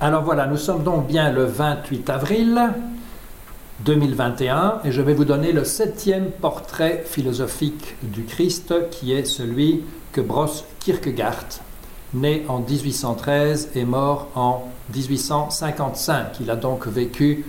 Alors voilà, nous sommes donc bien le 28 avril 2021 et je vais vous donner le 7e portrait philosophique du Christ qui est celui que brosse Kierkegaard, né en 1813 et mort en 1855. Il a donc vécu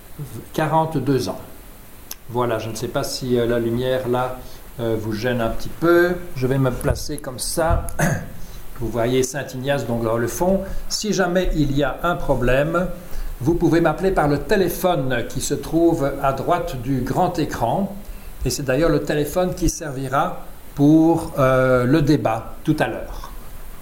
42 ans. Voilà, je ne sais pas si la lumière là vous gêne un petit peu. Je vais me placer comme ça. Vous voyez Saint-Ignace donc dans le fond. Si jamais il y a un problème, vous pouvez m'appeler par le téléphone qui se trouve à droite du grand écran. Et c'est d'ailleurs le téléphone qui servira pour le débat tout à l'heure. D'accord ?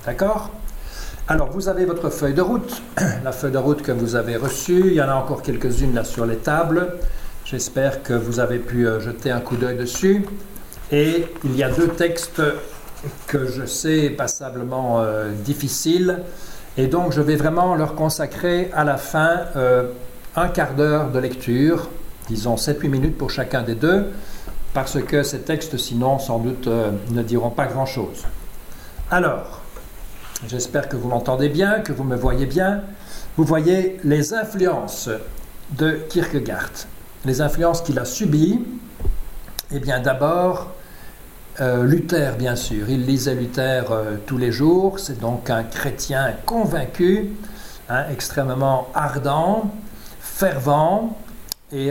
Alors, vous avez votre feuille de route, la feuille de route que vous avez reçue. Il y en a encore quelques-unes là sur les tables. J'espère que vous avez pu jeter un coup d'œil dessus. Et il y a 2 textes que je sais passablement difficiles. Et donc, je vais vraiment leur consacrer à la fin un quart d'heure de lecture, disons 7-8 minutes pour chacun des 2, parce que ces textes, sinon, sans doute, ne diront pas grand-chose. Alors, j'espère que vous m'entendez bien, que vous me voyez bien. Vous voyez les influences de Kierkegaard, les influences qu'il a subies. Eh bien, d'abord, Luther, bien sûr. Il lisait Luther tous les jours. C'est donc un chrétien convaincu, extrêmement ardent, fervent. Et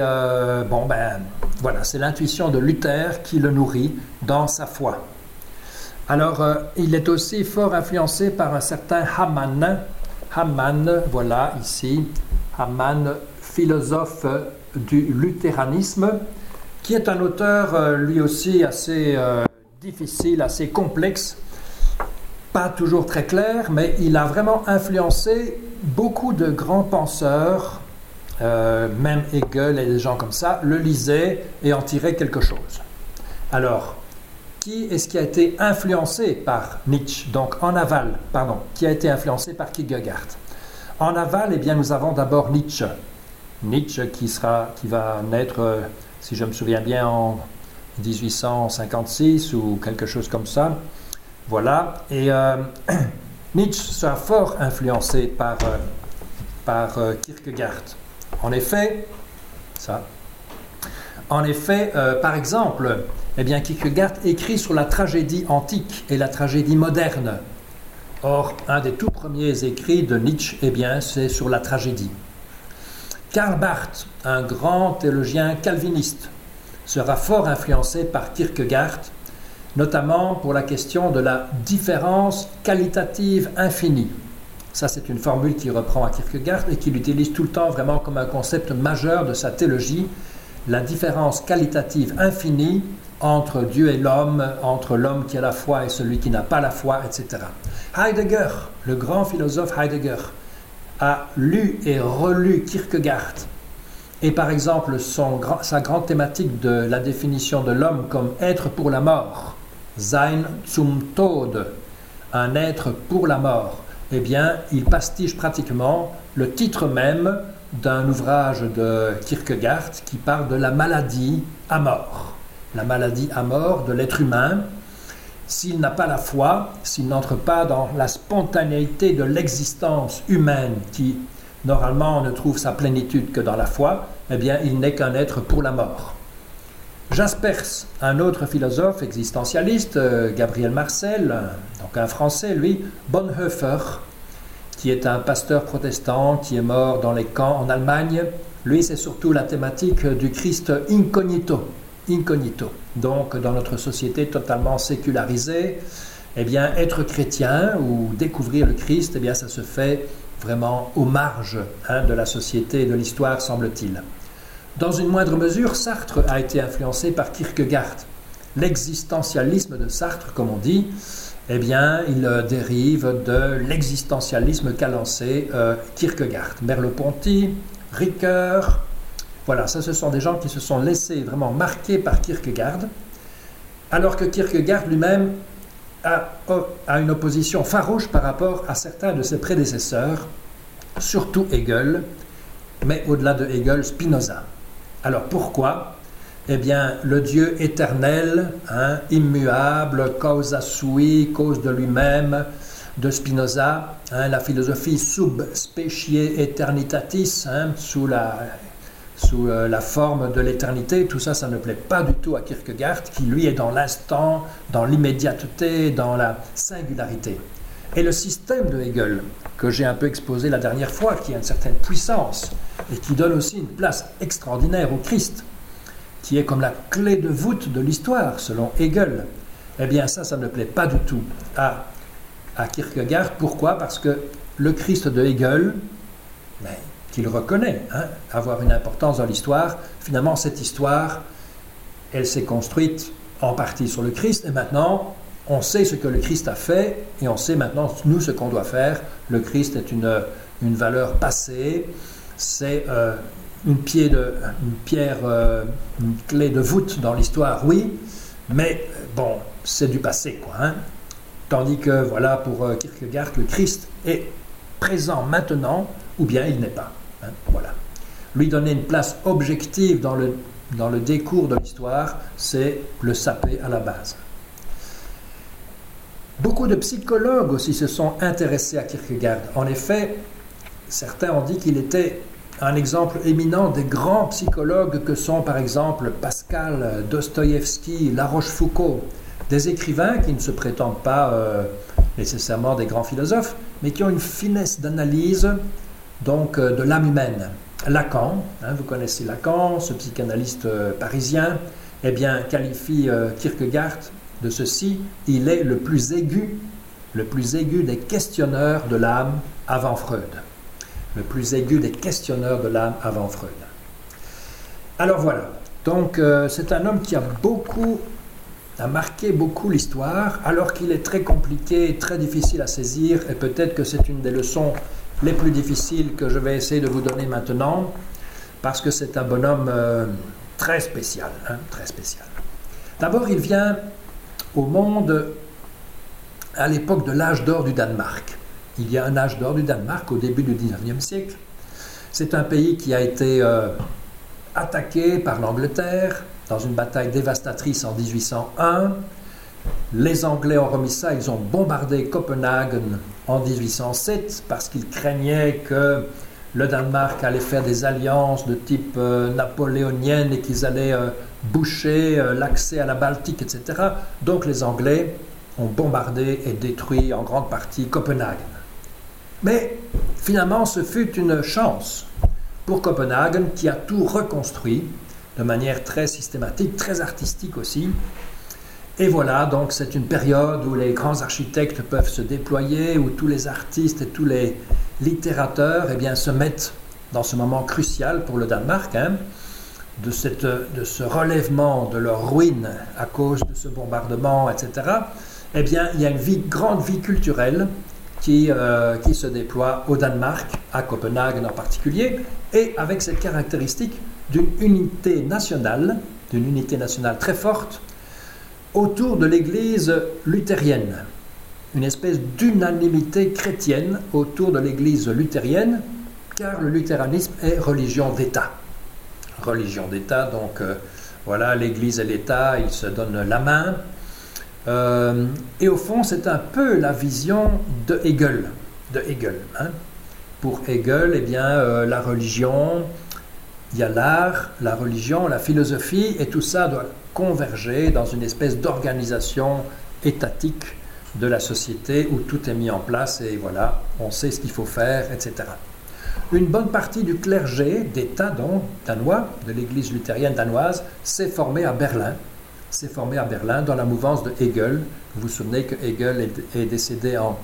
voilà, c'est l'intuition de Luther qui le nourrit dans sa foi. Alors, il est aussi fort influencé par un certain Hamann. Hamann, voilà, ici. Hamann, philosophe du luthéranisme, qui est un auteur, lui aussi, assez difficile, assez complexe, pas toujours très clair, mais il a vraiment influencé beaucoup de grands penseurs, même Hegel et des gens comme ça, le lisaient et en tiraient quelque chose. Alors, qui est-ce qui a été influencé par Nietzsche, donc en aval, qui a été influencé par Kierkegaard? En aval, eh bien, nous avons d'abord Nietzsche. Nietzsche qui va naître, si je me souviens bien, en 1856 ou quelque chose comme ça. Voilà. Et Nietzsche sera fort influencé par Kierkegaard. En effet, par exemple, eh bien, Kierkegaard écrit sur la tragédie antique et la tragédie moderne. Or, un des tout premiers écrits de Nietzsche, eh bien, c'est sur la tragédie. Karl Barth, un grand théologien calviniste, sera fort influencé par Kierkegaard, notamment pour la question de la différence qualitative infinie. Ça, c'est une formule qu'il reprend à Kierkegaard et qu'il utilise tout le temps vraiment comme un concept majeur de sa théologie, la différence qualitative infinie entre Dieu et l'homme, entre l'homme qui a la foi et celui qui n'a pas la foi, etc. Heidegger, le grand philosophe Heidegger, a lu et relu Kierkegaard. Et par exemple, sa grande thématique de la définition de l'homme comme être pour la mort, Sein zum Tod, un être pour la mort, eh bien, il pastiche pratiquement le titre même d'un ouvrage de Kierkegaard qui parle de la maladie à mort. La maladie à mort de l'être humain, s'il n'a pas la foi, s'il n'entre pas dans la spontanéité de l'existence humaine qui, normalement, ne trouve sa plénitude que dans la foi, eh bien, il n'est qu'un être pour la mort. Jaspers, un autre philosophe existentialiste, Gabriel Marcel, donc un Français, lui, Bonhoeffer, qui est un pasteur protestant qui est mort dans les camps en Allemagne. Lui, c'est surtout la thématique du Christ incognito. Donc, dans notre société totalement sécularisée, eh bien, être chrétien ou découvrir le Christ, eh bien, ça se fait vraiment aux marges de la société et de l'histoire, semble-t-il. Dans une moindre mesure, Sartre a été influencé par Kierkegaard. L'existentialisme de Sartre, comme on dit, eh bien, il dérive de l'existentialisme qu'a lancé Kierkegaard. Merleau-Ponty, Ricoeur, voilà, ça ce sont des gens qui se sont laissés vraiment marquer par Kierkegaard, alors que Kierkegaard lui-même a une opposition farouche par rapport à certains de ses prédécesseurs, surtout Hegel, mais au-delà de Hegel, Spinoza. Alors pourquoi ? Eh bien, le Dieu éternel, immuable, causa sui, cause de lui-même, de Spinoza, la philosophie sub specie aeternitatis, sous la forme de l'éternité. Tout ça, ça ne plaît pas du tout à Kierkegaard, qui lui est dans l'instant, dans l'immédiateté, dans la singularité. Et le système de Hegel, que j'ai un peu exposé la dernière fois, qui a une certaine puissance et qui donne aussi une place extraordinaire au Christ, qui est comme la clé de voûte de l'histoire, selon Hegel, eh bien ça ne plaît pas du tout à Kierkegaard. Pourquoi ? Parce que le Christ de Hegel, qu'il reconnaît avoir une importance dans l'histoire, finalement cette histoire, elle s'est construite en partie sur le Christ, et maintenant on sait ce que le Christ a fait, et on sait maintenant nous ce qu'on doit faire. Le Christ est une valeur passée, c'est une clé de voûte dans l'histoire, oui, mais bon, c'est du passé, quoi. Tandis que, voilà, pour Kierkegaard, le Christ est présent maintenant, ou bien il n'est pas. Voilà. Lui donner une place objective dans le décours de l'histoire, c'est le saper à la base. Beaucoup de psychologues aussi se sont intéressés à Kierkegaard. En effet, certains ont dit qu'il était un exemple éminent des grands psychologues que sont par exemple Pascal, Dostoïevski, La Rochefoucauld, des écrivains qui ne se prétendent pas nécessairement des grands philosophes, mais qui ont une finesse d'analyse donc de l'âme humaine. Lacan, vous connaissez Lacan, ce psychanalyste parisien, eh bien qualifie Kierkegaard de ceci: il est le plus aigu des questionneurs de l'âme avant Freud. Le plus aigu des questionneurs de l'âme avant Freud. Alors voilà, donc c'est un homme qui a marqué beaucoup l'histoire, alors qu'il est très compliqué, très difficile à saisir, et peut-être que c'est une des leçons les plus difficiles que je vais essayer de vous donner maintenant, parce que c'est un bonhomme très spécial, très spécial. D'abord, il vient au monde à l'époque de l'âge d'or du Danemark. Il y a un âge d'or du Danemark au début du XIXe siècle. C'est un pays qui a été attaqué par l'Angleterre dans une bataille dévastatrice en 1801. Les Anglais ont remis ça, ils ont bombardé Copenhague en 1807 parce qu'ils craignaient que le Danemark allait faire des alliances de type napoléonienne et qu'ils allaient boucher l'accès à la Baltique, etc. Donc les Anglais ont bombardé et détruit en grande partie Copenhague. Mais finalement, ce fut une chance pour Copenhague qui a tout reconstruit de manière très systématique, très artistique aussi. Et voilà, donc c'est une période où les grands architectes peuvent se déployer, où tous les artistes et tous les littérateurs se mettent dans ce moment crucial pour le Danemark, de ce relèvement de leur ruine à cause de ce bombardement, etc. Eh bien, il y a une grande vie culturelle qui se déploie au Danemark, à Copenhague en particulier, et avec cette caractéristique d'une unité nationale très forte, autour de l'Église luthérienne, une espèce d'unanimité chrétienne autour de l'Église luthérienne, car le luthéranisme est religion d'État. Religion d'État, donc voilà, l'Église et l'État, ils se donnent la main. Et au fond, c'est un peu la vision de Hegel. Pour Hegel, la religion, il y a l'art, la religion, la philosophie, et tout ça doit converger dans une espèce d'organisation étatique de la société où tout est mis en place et voilà, on sait ce qu'il faut faire, etc. Une bonne partie du clergé d'État donc, danois, de l'église luthérienne danoise, s'est formée à Berlin. Dans la mouvance de Hegel. Vous vous souvenez que Hegel est décédé en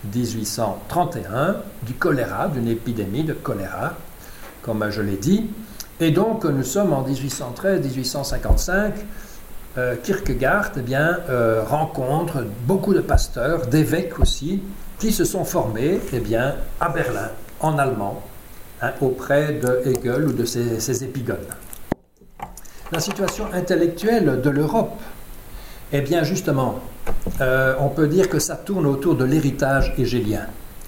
1831 du choléra, d'une épidémie de choléra, comme je l'ai dit. Et donc, nous sommes en 1813-1855. Kierkegaard rencontre beaucoup de pasteurs, d'évêques aussi, qui se sont formés à Berlin, en allemand, auprès de Hegel ou de ses épigones. La situation intellectuelle de l'Europe, justement, on peut dire que ça tourne autour de l'héritage hégélien.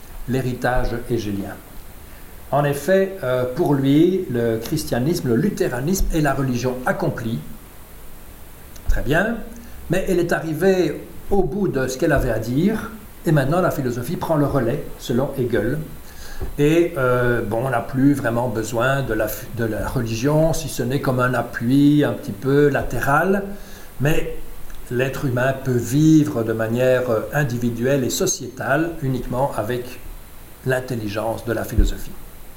En effet, pour lui, le christianisme, le luthéranisme est la religion accomplie. Très bien, mais elle est arrivée au bout de ce qu'elle avait à dire Et maintenant, la philosophie prend le relais, selon Hegel. Et on n'a plus vraiment besoin de la religion, si ce n'est comme un appui un petit peu latéral, mais l'être humain peut vivre de manière individuelle et sociétale uniquement avec l'intelligence de la philosophie.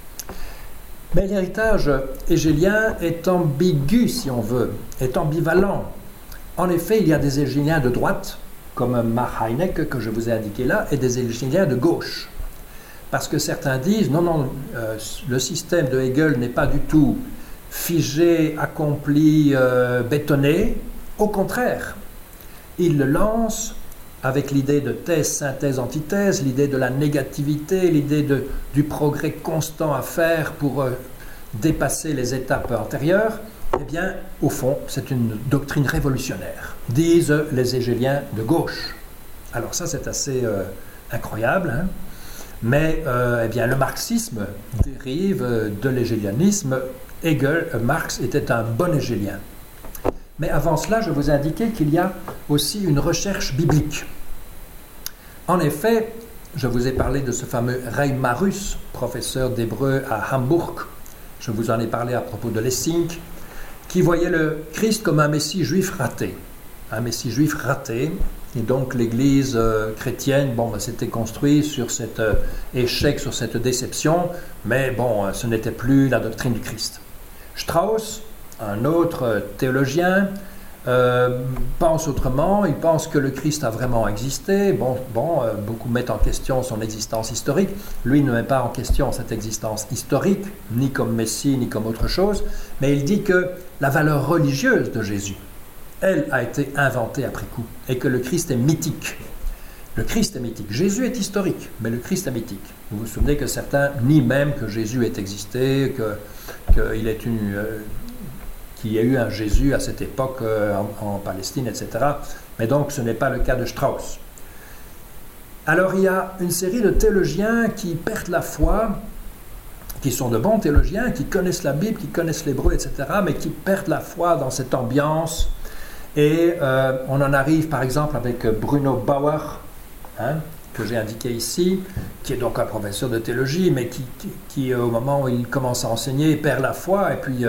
Mais l'héritage hégélien est ambigu, si on veut, est ambivalent. En effet, il y a des hégéliens de droite, comme Mark Hynek, que je vous ai indiqué là, et des hégéliens de gauche. Parce que certains disent, non, le système de Hegel n'est pas du tout figé, accompli, bétonné. Au contraire, il le lance avec l'idée de thèse, synthèse, antithèse, l'idée de la négativité, l'idée du progrès constant à faire pour dépasser les étapes antérieures. Eh bien, au fond, c'est une doctrine révolutionnaire, disent les hégéliens de gauche. Alors ça, c'est assez incroyable, hein. Mais le marxisme dérive de l'hégélianisme. Marx était un bon hégélien. Mais avant cela, je vous ai indiqué qu'il y a aussi une recherche biblique. En effet, je vous ai parlé de ce fameux Ray Marus, professeur d'hébreu à Hambourg. Je vous en ai parlé à propos de Lessing, qui voyait le Christ comme un messie juif raté. Un messie juif raté. Et donc l'Église chrétienne, s'était construite sur cet échec, sur cette déception, mais ce n'était plus la doctrine du Christ. Strauss, un autre théologien, pense autrement. Il pense que le Christ a vraiment existé. Beaucoup mettent en question son existence historique. Lui ne met pas en question cette existence historique, ni comme Messie, ni comme autre chose, mais il dit que la valeur religieuse de Jésus, elle a été inventée après coup, et que le Christ est mythique. Le Christ est mythique. Jésus est historique, mais le Christ est mythique. Vous vous souvenez que certains nient même que Jésus ait existé, qu'il y a eu un Jésus à cette époque en Palestine, etc. Mais donc ce n'est pas le cas de Strauss. Alors il y a une série de théologiens qui perdent la foi, qui sont de bons théologiens, qui connaissent la Bible, qui connaissent l'hébreu, etc., mais qui perdent la foi dans cette ambiance. Et on en arrive par exemple avec Bruno Bauer, que j'ai indiqué ici, qui est donc un professeur de théologie, mais qui au moment où il commence à enseigner, perd la foi, et puis,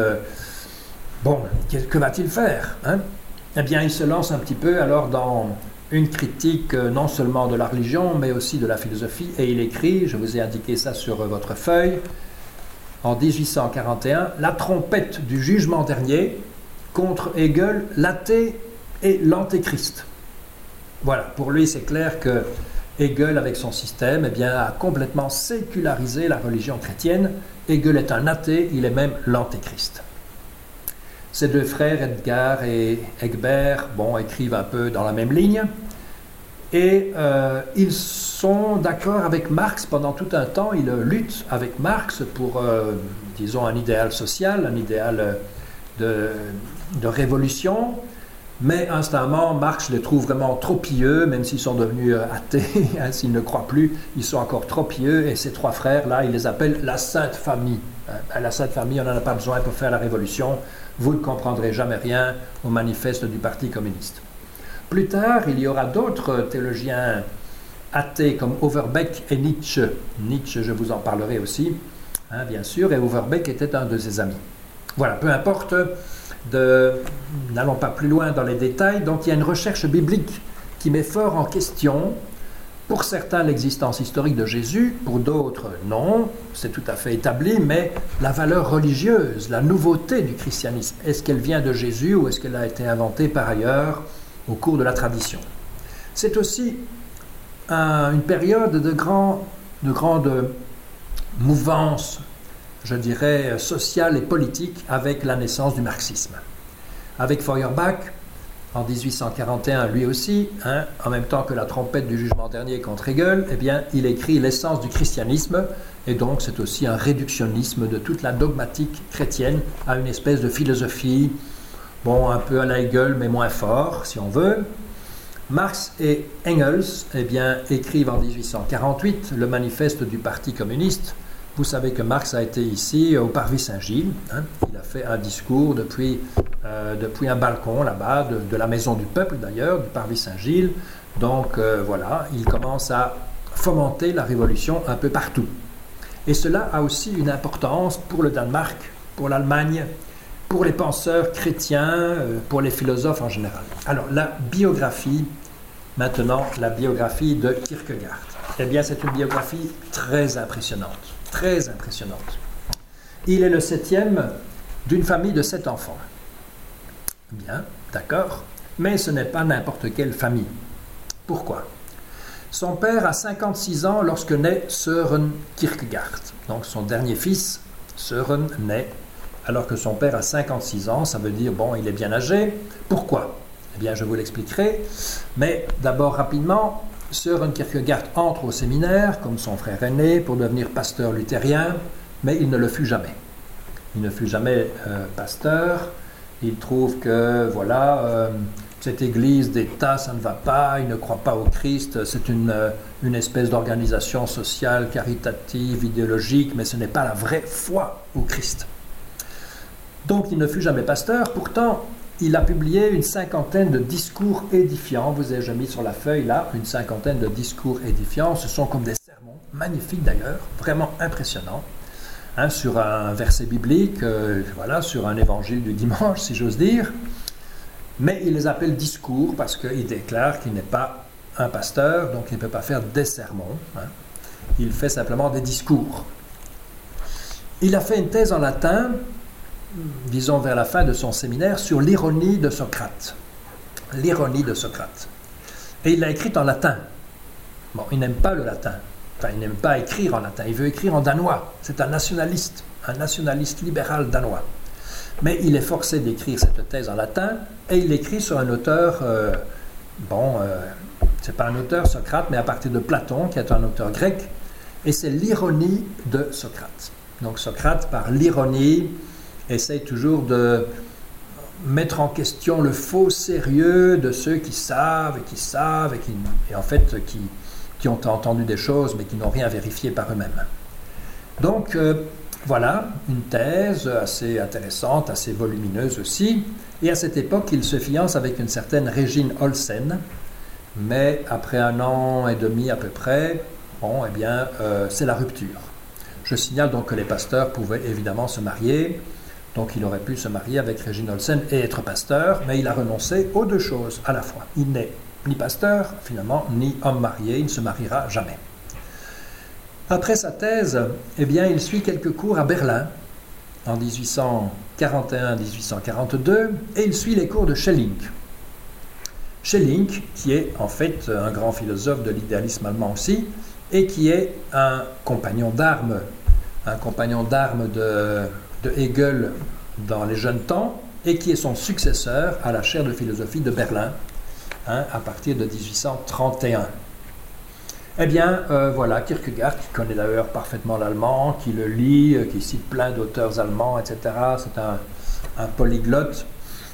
que va-t-il faire, Eh bien, il se lance un petit peu alors dans une critique non seulement de la religion, mais aussi de la philosophie, et il écrit, je vous ai indiqué ça sur votre feuille, en 1841, « La trompette du jugement dernier » contre Hegel, l'athée et l'antéchrist. Voilà, pour lui c'est clair que Hegel avec son système a complètement sécularisé la religion chrétienne. Hegel est un athée, il est même l'antéchrist. Ces deux frères, Edgar et Egbert, écrivent un peu dans la même ligne, et ils sont d'accord avec Marx pendant tout un temps. Ils luttent avec Marx pour, disons, un idéal social, un idéal de révolution, mais instamment Marx les trouve vraiment trop pieux, même s'ils sont devenus athées, s'ils ne croient plus, ils sont encore trop pieux, et ces trois frères-là, il les appelle la Sainte Famille. La Sainte Famille, on n'en a pas besoin pour faire la révolution, vous ne comprendrez jamais rien au manifeste du Parti communiste. Plus tard, il y aura d'autres théologiens athées comme Overbeck et Nietzsche. Nietzsche, je vous en parlerai aussi, bien sûr, et Overbeck était un de ses amis. Voilà, peu importe, n'allons pas plus loin dans les détails. Donc il y a une recherche biblique qui met fort en question, pour certains, l'existence historique de Jésus, pour d'autres, non, c'est tout à fait établi, mais la valeur religieuse, la nouveauté du christianisme, est-ce qu'elle vient de Jésus ou est-ce qu'elle a été inventée par ailleurs au cours de la tradition? C'est aussi une période de grande mouvance, je dirais, sociale et politique avec la naissance du marxisme. Avec Feuerbach, en 1841, lui aussi, en même temps que la trompette du jugement dernier contre Hegel, il écrit l'essence du christianisme, et donc c'est aussi un réductionnisme de toute la dogmatique chrétienne à une espèce de philosophie, un peu à la Hegel, mais moins fort, si on veut. Marx et Engels écrivent en 1848 le manifeste du Parti communiste. Vous savez que Marx a été ici au Parvis Saint-Gilles. Il a fait un discours depuis un balcon là-bas, de la Maison du Peuple d'ailleurs, du Parvis Saint-Gilles, Donc voilà, il commence à fomenter la révolution un peu partout. Et cela a aussi une importance pour le Danemark, pour l'Allemagne, pour les penseurs chrétiens, pour les philosophes en général. Alors la biographie, maintenant la biographie de Kierkegaard. Eh bien c'est une biographie très impressionnante, très impressionnante. Il est le 7e d'une famille de 7 enfants. Bien, d'accord, mais ce n'est pas n'importe quelle famille. Pourquoi ? Son père a 56 ans lorsque naît Søren Kierkegaard. Donc son dernier fils, Søren, naît alors que son père a 56 ans. Ça veut dire, bon, il est bien âgé. Pourquoi ? Eh bien, je vous l'expliquerai. Mais d'abord, rapidement, Søren Kierkegaard entre au séminaire, comme son frère aîné, pour devenir pasteur luthérien, mais il ne le fut jamais. Il ne fut jamais pasteur. Il trouve que, voilà, cette église d'État, ça ne va pas, il ne croit pas au Christ, c'est une espèce d'organisation sociale, caritative, idéologique, mais ce n'est pas la vraie foi au Christ. Donc il ne fut jamais pasteur, pourtant il a publié une 50aine de discours édifiants, vous avez déjà mis sur la feuille là, une 50aine de discours édifiants, ce sont comme des sermons, magnifiques d'ailleurs, vraiment impressionnants. Sur un verset biblique, voilà, sur un évangile du dimanche, si j'ose dire. Mais il les appelle discours parce qu'il déclare qu'il n'est pas un pasteur, donc il ne peut pas faire des sermons. Il fait simplement des discours. Il a fait une thèse en latin, disons vers la fin de son séminaire, sur l'ironie de Socrate. L'ironie de Socrate. Et il l'a écrite en latin. Bon, il n'aime pas le latin. Enfin, il n'aime pas écrire en latin, il veut écrire en danois. C'est un nationaliste libéral danois. Mais il est forcé d'écrire cette thèse en latin et il l'écrit sur un auteur, c'est pas un auteur Socrate, mais à partir de Platon, qui est un auteur grec, et c'est l'ironie de Socrate. Donc Socrate, par l'ironie, essaye toujours de mettre en question le faux sérieux de ceux qui savent et en fait qui ont entendu des choses mais qui n'ont rien vérifié par eux-mêmes. Donc voilà, une thèse assez intéressante, assez volumineuse aussi, et à cette époque il se fiance avec une certaine Régine Olsen, mais après 1 an et demi à peu près, c'est la rupture. Je signale donc que les pasteurs pouvaient évidemment se marier, donc il aurait pu se marier avec Régine Olsen et être pasteur, mais il a renoncé aux 2 choses à la fois. Il n'est ni pasteur, finalement, ni homme marié, il ne se mariera jamais. Après sa thèse, il suit quelques cours à Berlin, en 1841-1842, et il suit les cours de Schelling. Schelling, qui est en fait un grand philosophe de l'idéalisme allemand aussi, et qui est un compagnon d'armes de Hegel dans les jeunes temps, et qui est son successeur à la chaire de philosophie de Berlin, à partir de 1831. Kierkegaard, qui connaît d'ailleurs parfaitement l'allemand, qui le lit, qui cite plein d'auteurs allemands, etc., c'est un polyglotte,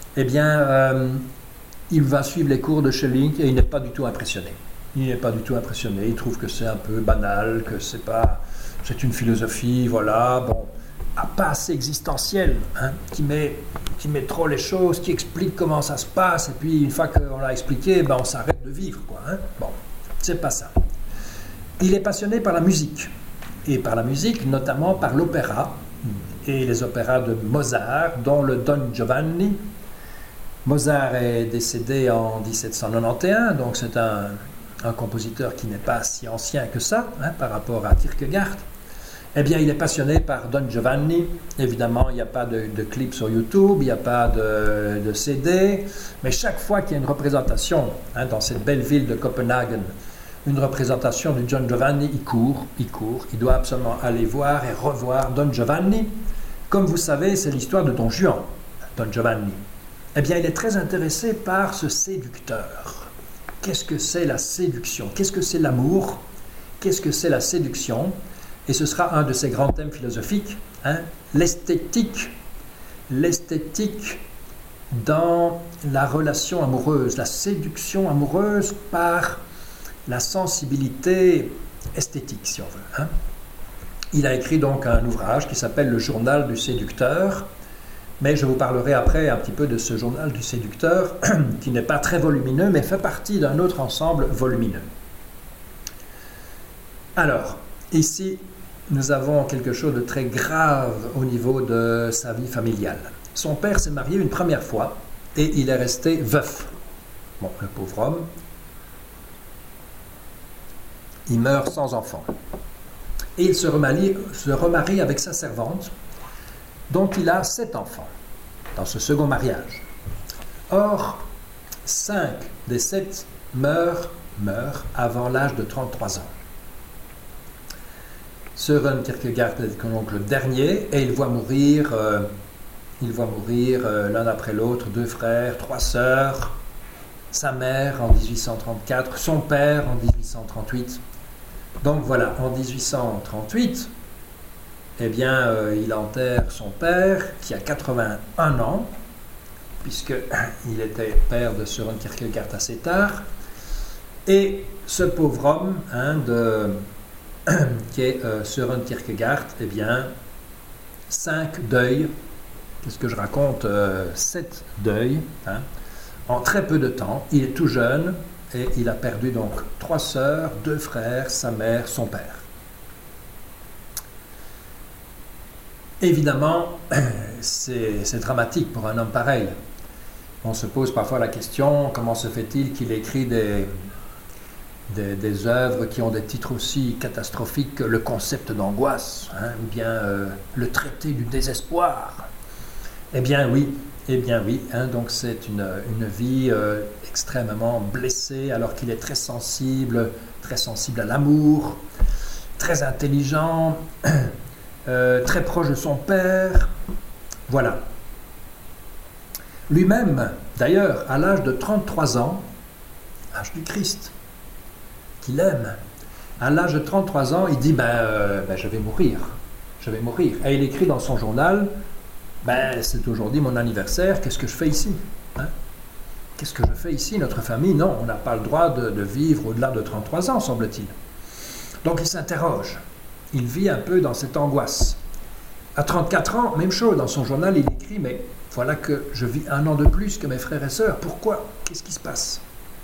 il va suivre les cours de Schelling et il n'est pas du tout impressionné. Il trouve que c'est un peu banal, que c'est une philosophie, pas assez existentielle, qui met trop les choses, qui explique comment ça se passe, et puis une fois qu'on l'a expliqué, on s'arrête de vivre, c'est pas ça. Il est passionné par la musique, et par la musique, notamment par l'opéra, et les opéras de Mozart, dont le Don Giovanni. Mozart est décédé en 1791, donc c'est un compositeur qui n'est pas si ancien que ça, par rapport à Kierkegaard. Il est passionné par Don Giovanni. Évidemment, il n'y a pas de clip sur YouTube, il n'y a pas de CD, mais chaque fois qu'il y a une représentation dans cette belle ville de Copenhague, une représentation du Don Giovanni, il court, il doit absolument aller voir et revoir Don Giovanni. Comme vous savez, c'est l'histoire de Don Juan, Don Giovanni. Il est très intéressé par ce séducteur. Qu'est-ce que c'est la séduction ? Qu'est-ce que c'est l'amour ? Qu'est-ce que c'est la séduction ? Et ce sera un de ses grands thèmes philosophiques, l'esthétique dans la relation amoureuse, la séduction amoureuse par la sensibilité esthétique, si on veut. Il a écrit donc un ouvrage qui s'appelle Le Journal du séducteur, Mais je vous parlerai après un petit peu de ce journal du séducteur, qui n'est pas très volumineux, mais fait partie d'un autre ensemble volumineux. Alors, ici, nous avons quelque chose de très grave au niveau de sa vie familiale. Son père s'est marié une première fois et il est resté veuf. Bon, le pauvre homme, il meurt sans enfant. Et il se remarie avec sa servante, dont il a 7 enfants, dans ce second mariage. Or, 5 des 7 meurent avant l'âge de 33 ans. Søren Kierkegaard est donc le dernier, et il voit mourir l'un après l'autre 2 frères, 3 sœurs, sa mère en 1834, son père en 1838. Donc voilà, en 1838, eh bien, il enterre son père, qui a 81 ans, puisqu'il était père de Søren Kierkegaard assez tard, et ce pauvre homme, qui est Søren Kierkegaard, eh bien, 5 deuils, qu'est-ce que je raconte, 7 deuils, en très peu de temps. Il est tout jeune, et il a perdu donc 3 sœurs, 2 frères, sa mère, son père. Évidemment, c'est dramatique pour un homme pareil. On se pose parfois la question, comment se fait-il qu'il écrit des œuvres qui ont des titres aussi catastrophiques que Le concept d'angoisse, ou bien Le traité du désespoir. Eh bien oui, donc c'est une vie extrêmement blessée, alors qu'il est très sensible à l'amour, très intelligent, très proche de son père. Voilà. Lui-même, d'ailleurs, à l'âge de 33 ans, l'âge du Christ, qu'il aime, à l'âge de 33 ans, il dit je vais mourir. Et il écrit dans son journal, c'est aujourd'hui mon anniversaire, qu'est-ce que je fais ici, Qu'est-ce que je fais ici, notre famille? Non, on n'a pas le droit de vivre au-delà de 33 ans, semble-t-il. Donc il s'interroge. Il vit un peu dans cette angoisse. À 34 ans, même chose, dans son journal, il écrit, mais voilà que je vis 1 an de plus que mes frères et sœurs. Pourquoi? Qu'est-ce qui se passe?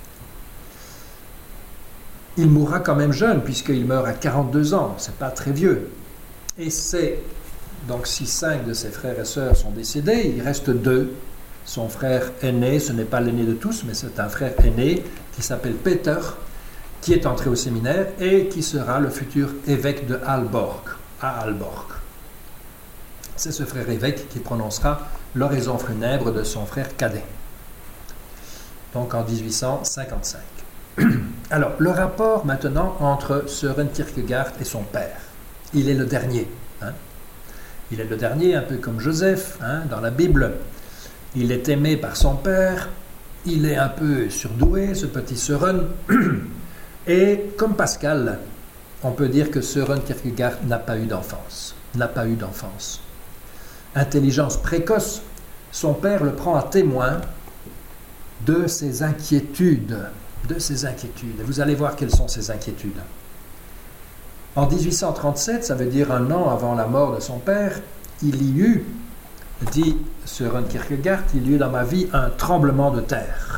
Il mourra quand même jeune, puisqu'il meurt à 42 ans, c'est pas très vieux. Et donc si 5 de ses frères et sœurs sont décédés, il reste 2. Son frère aîné, ce n'est pas l'aîné de tous, mais c'est un frère aîné qui s'appelle Peter, qui est entré au séminaire et qui sera le futur évêque de Aalborg, à Aalborg. C'est ce frère évêque qui prononcera l'oraison funèbre de son frère cadet. Donc en 1855. Alors, le rapport maintenant entre Søren Kierkegaard et son père. Il est le dernier. Il est le dernier, un peu comme Joseph dans la Bible. Il est aimé par son père. Il est un peu surdoué, ce petit Søren. Et comme Pascal, on peut dire que Søren Kierkegaard n'a pas eu d'enfance. Intelligence précoce, son père le prend à témoin de ses inquiétudes. Vous allez voir quelles sont ces inquiétudes. En 1837, ça veut dire 1 an avant la mort de son père, il y eut, dit Søren Kierkegaard, il y eut dans ma vie un tremblement de terre.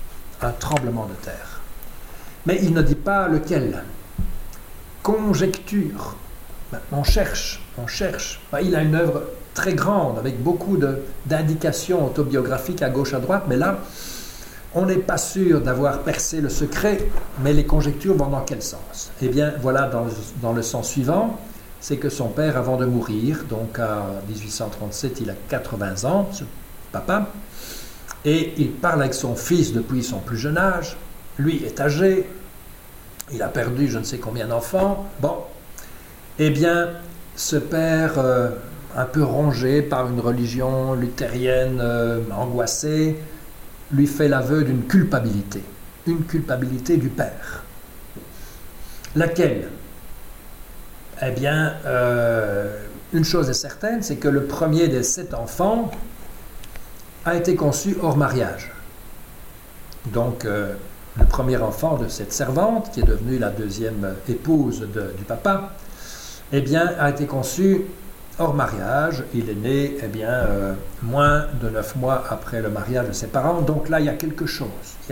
Mais il ne dit pas lequel. Conjecture. On cherche. Il a une œuvre très grande, avec beaucoup d'indications autobiographiques à gauche, à droite, mais là, on n'est pas sûr d'avoir percé le secret, mais les conjectures vont dans quel sens? Eh bien, voilà, dans le sens suivant, c'est que son père, avant de mourir, donc en 1837, il a 80 ans, ce papa, et il parle avec son fils depuis son plus jeune âge. Lui est âgé, il a perdu je ne sais combien d'enfants. Bon, eh bien, ce père, un peu rongé par une religion luthérienne angoissée, lui fait l'aveu d'une culpabilité. Une culpabilité du père. Laquelle? Eh bien, une chose est certaine, c'est que le premier des 7 enfants a été conçu hors mariage. Donc, le premier enfant de cette servante, qui est devenue la deuxième épouse du papa, eh bien, a été conçu hors mariage. Il est né moins de 9 mois après le mariage de ses parents. Donc là, il y a quelque chose.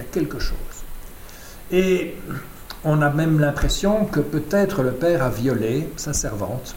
Et on a même l'impression que peut-être le père a violé sa servante.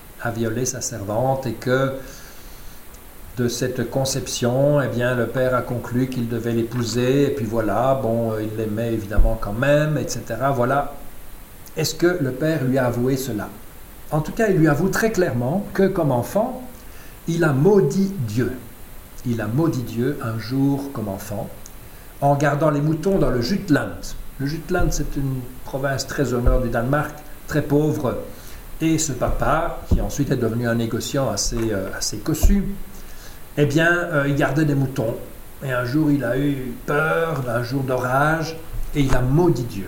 Et que de cette conception, le père a conclu qu'il devait l'épouser. Et puis voilà, il l'aimait évidemment quand même, etc. Voilà. Est-ce que le père lui a avoué cela? En tout cas, il lui avoue très clairement que, comme enfant, il a maudit Dieu. Il a maudit Dieu un jour comme enfant, en gardant les moutons dans le Jutland. Le Jutland, c'est une province très au nord du Danemark, très pauvre. Et ce papa, qui ensuite est devenu un négociant assez cossu, il gardait des moutons. Et un jour, il a eu peur d'un jour d'orage, et il a maudit Dieu.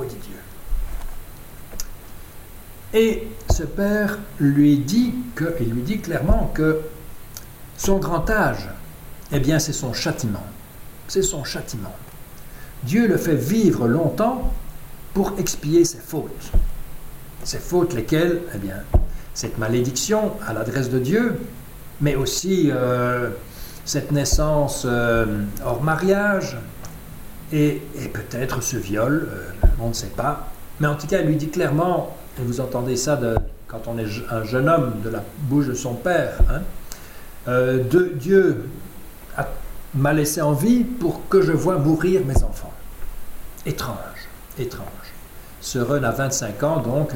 Et ce père lui dit clairement que son grand âge, c'est son châtiment. C'est son châtiment. Dieu le fait vivre longtemps pour expier ses fautes. Ces fautes lesquelles, cette malédiction à l'adresse de Dieu, mais aussi cette naissance hors mariage, et peut-être ce viol, on ne sait pas. Mais en tout cas, il lui dit clairement, et vous entendez ça quand on est un jeune homme de la bouche de son père, Dieu m'a laissé en vie pour que je voie mourir mes enfants. Étrange. Ce a 25 ans, donc,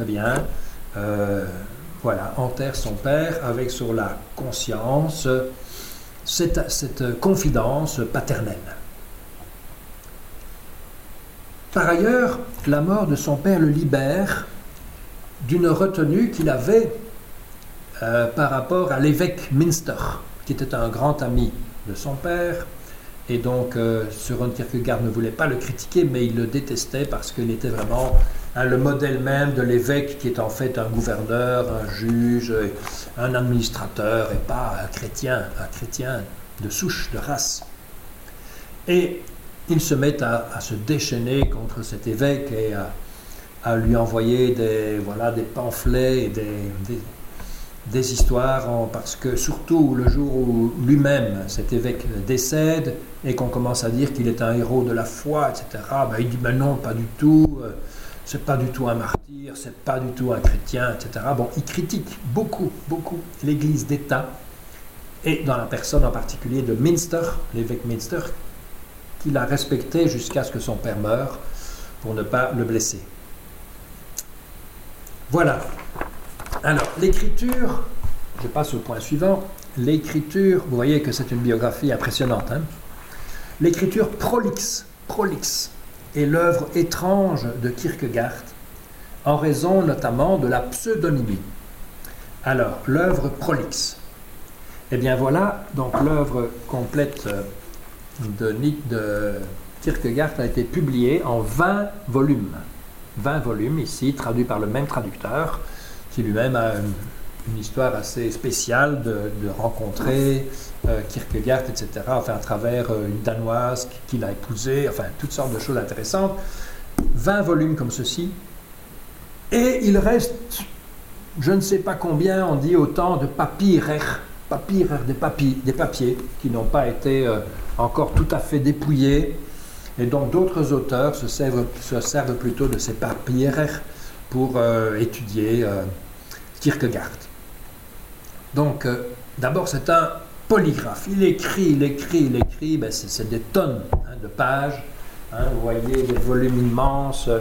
enterre son père avec sur la conscience cette confidence paternelle. Par ailleurs, la mort de son père le libère d'une retenue qu'il avait par rapport à l'évêque Münster, qui était un grand ami de son père. Et donc, Søren Kierkegaard ne voulait pas le critiquer, mais il le détestait parce qu'il était vraiment le modèle même de l'évêque qui est en fait un gouverneur, un juge, un administrateur et pas un chrétien de souche, de race. Et il se met à se déchaîner contre cet évêque et à lui envoyer des pamphlets et des histoires, parce que surtout le jour où lui-même, cet évêque, décède et qu'on commence à dire qu'il est un héros de la foi, etc., il dit « non, pas du tout, c'est pas du tout un martyr, c'est pas du tout un chrétien, etc. » Il critique beaucoup l'Église d'État, et dans la personne en particulier de Münster, l'évêque Münster, qu'il a respecté jusqu'à ce que son père meure pour ne pas le blesser. Voilà. Alors, l'écriture, je passe au point suivant. L'écriture, vous voyez que c'est une biographie impressionnante. L'écriture prolixe est l'œuvre étrange de Kierkegaard, en raison notamment de la pseudonymie. Alors, l'œuvre prolixe. Voilà, donc l'œuvre complète de Kierkegaard a été publiée en 20 volumes. 20 volumes ici, traduits par le même traducteur, qui lui-même a une histoire assez spéciale de rencontrer Kierkegaard, etc., à travers une Danoise qu'il a épousée, toutes sortes de choses intéressantes. 20 volumes comme ceci. Et il reste, je ne sais pas combien, on dit autant de papiers, des papiers qui n'ont pas été encore tout à fait dépouillés. Et donc d'autres auteurs se servent plutôt de ces papiers pour étudier Kierkegaard. Donc, d'abord, c'est un polygraphe. Il écrit, c'est des tonnes de pages. Vous voyez des volumes immenses,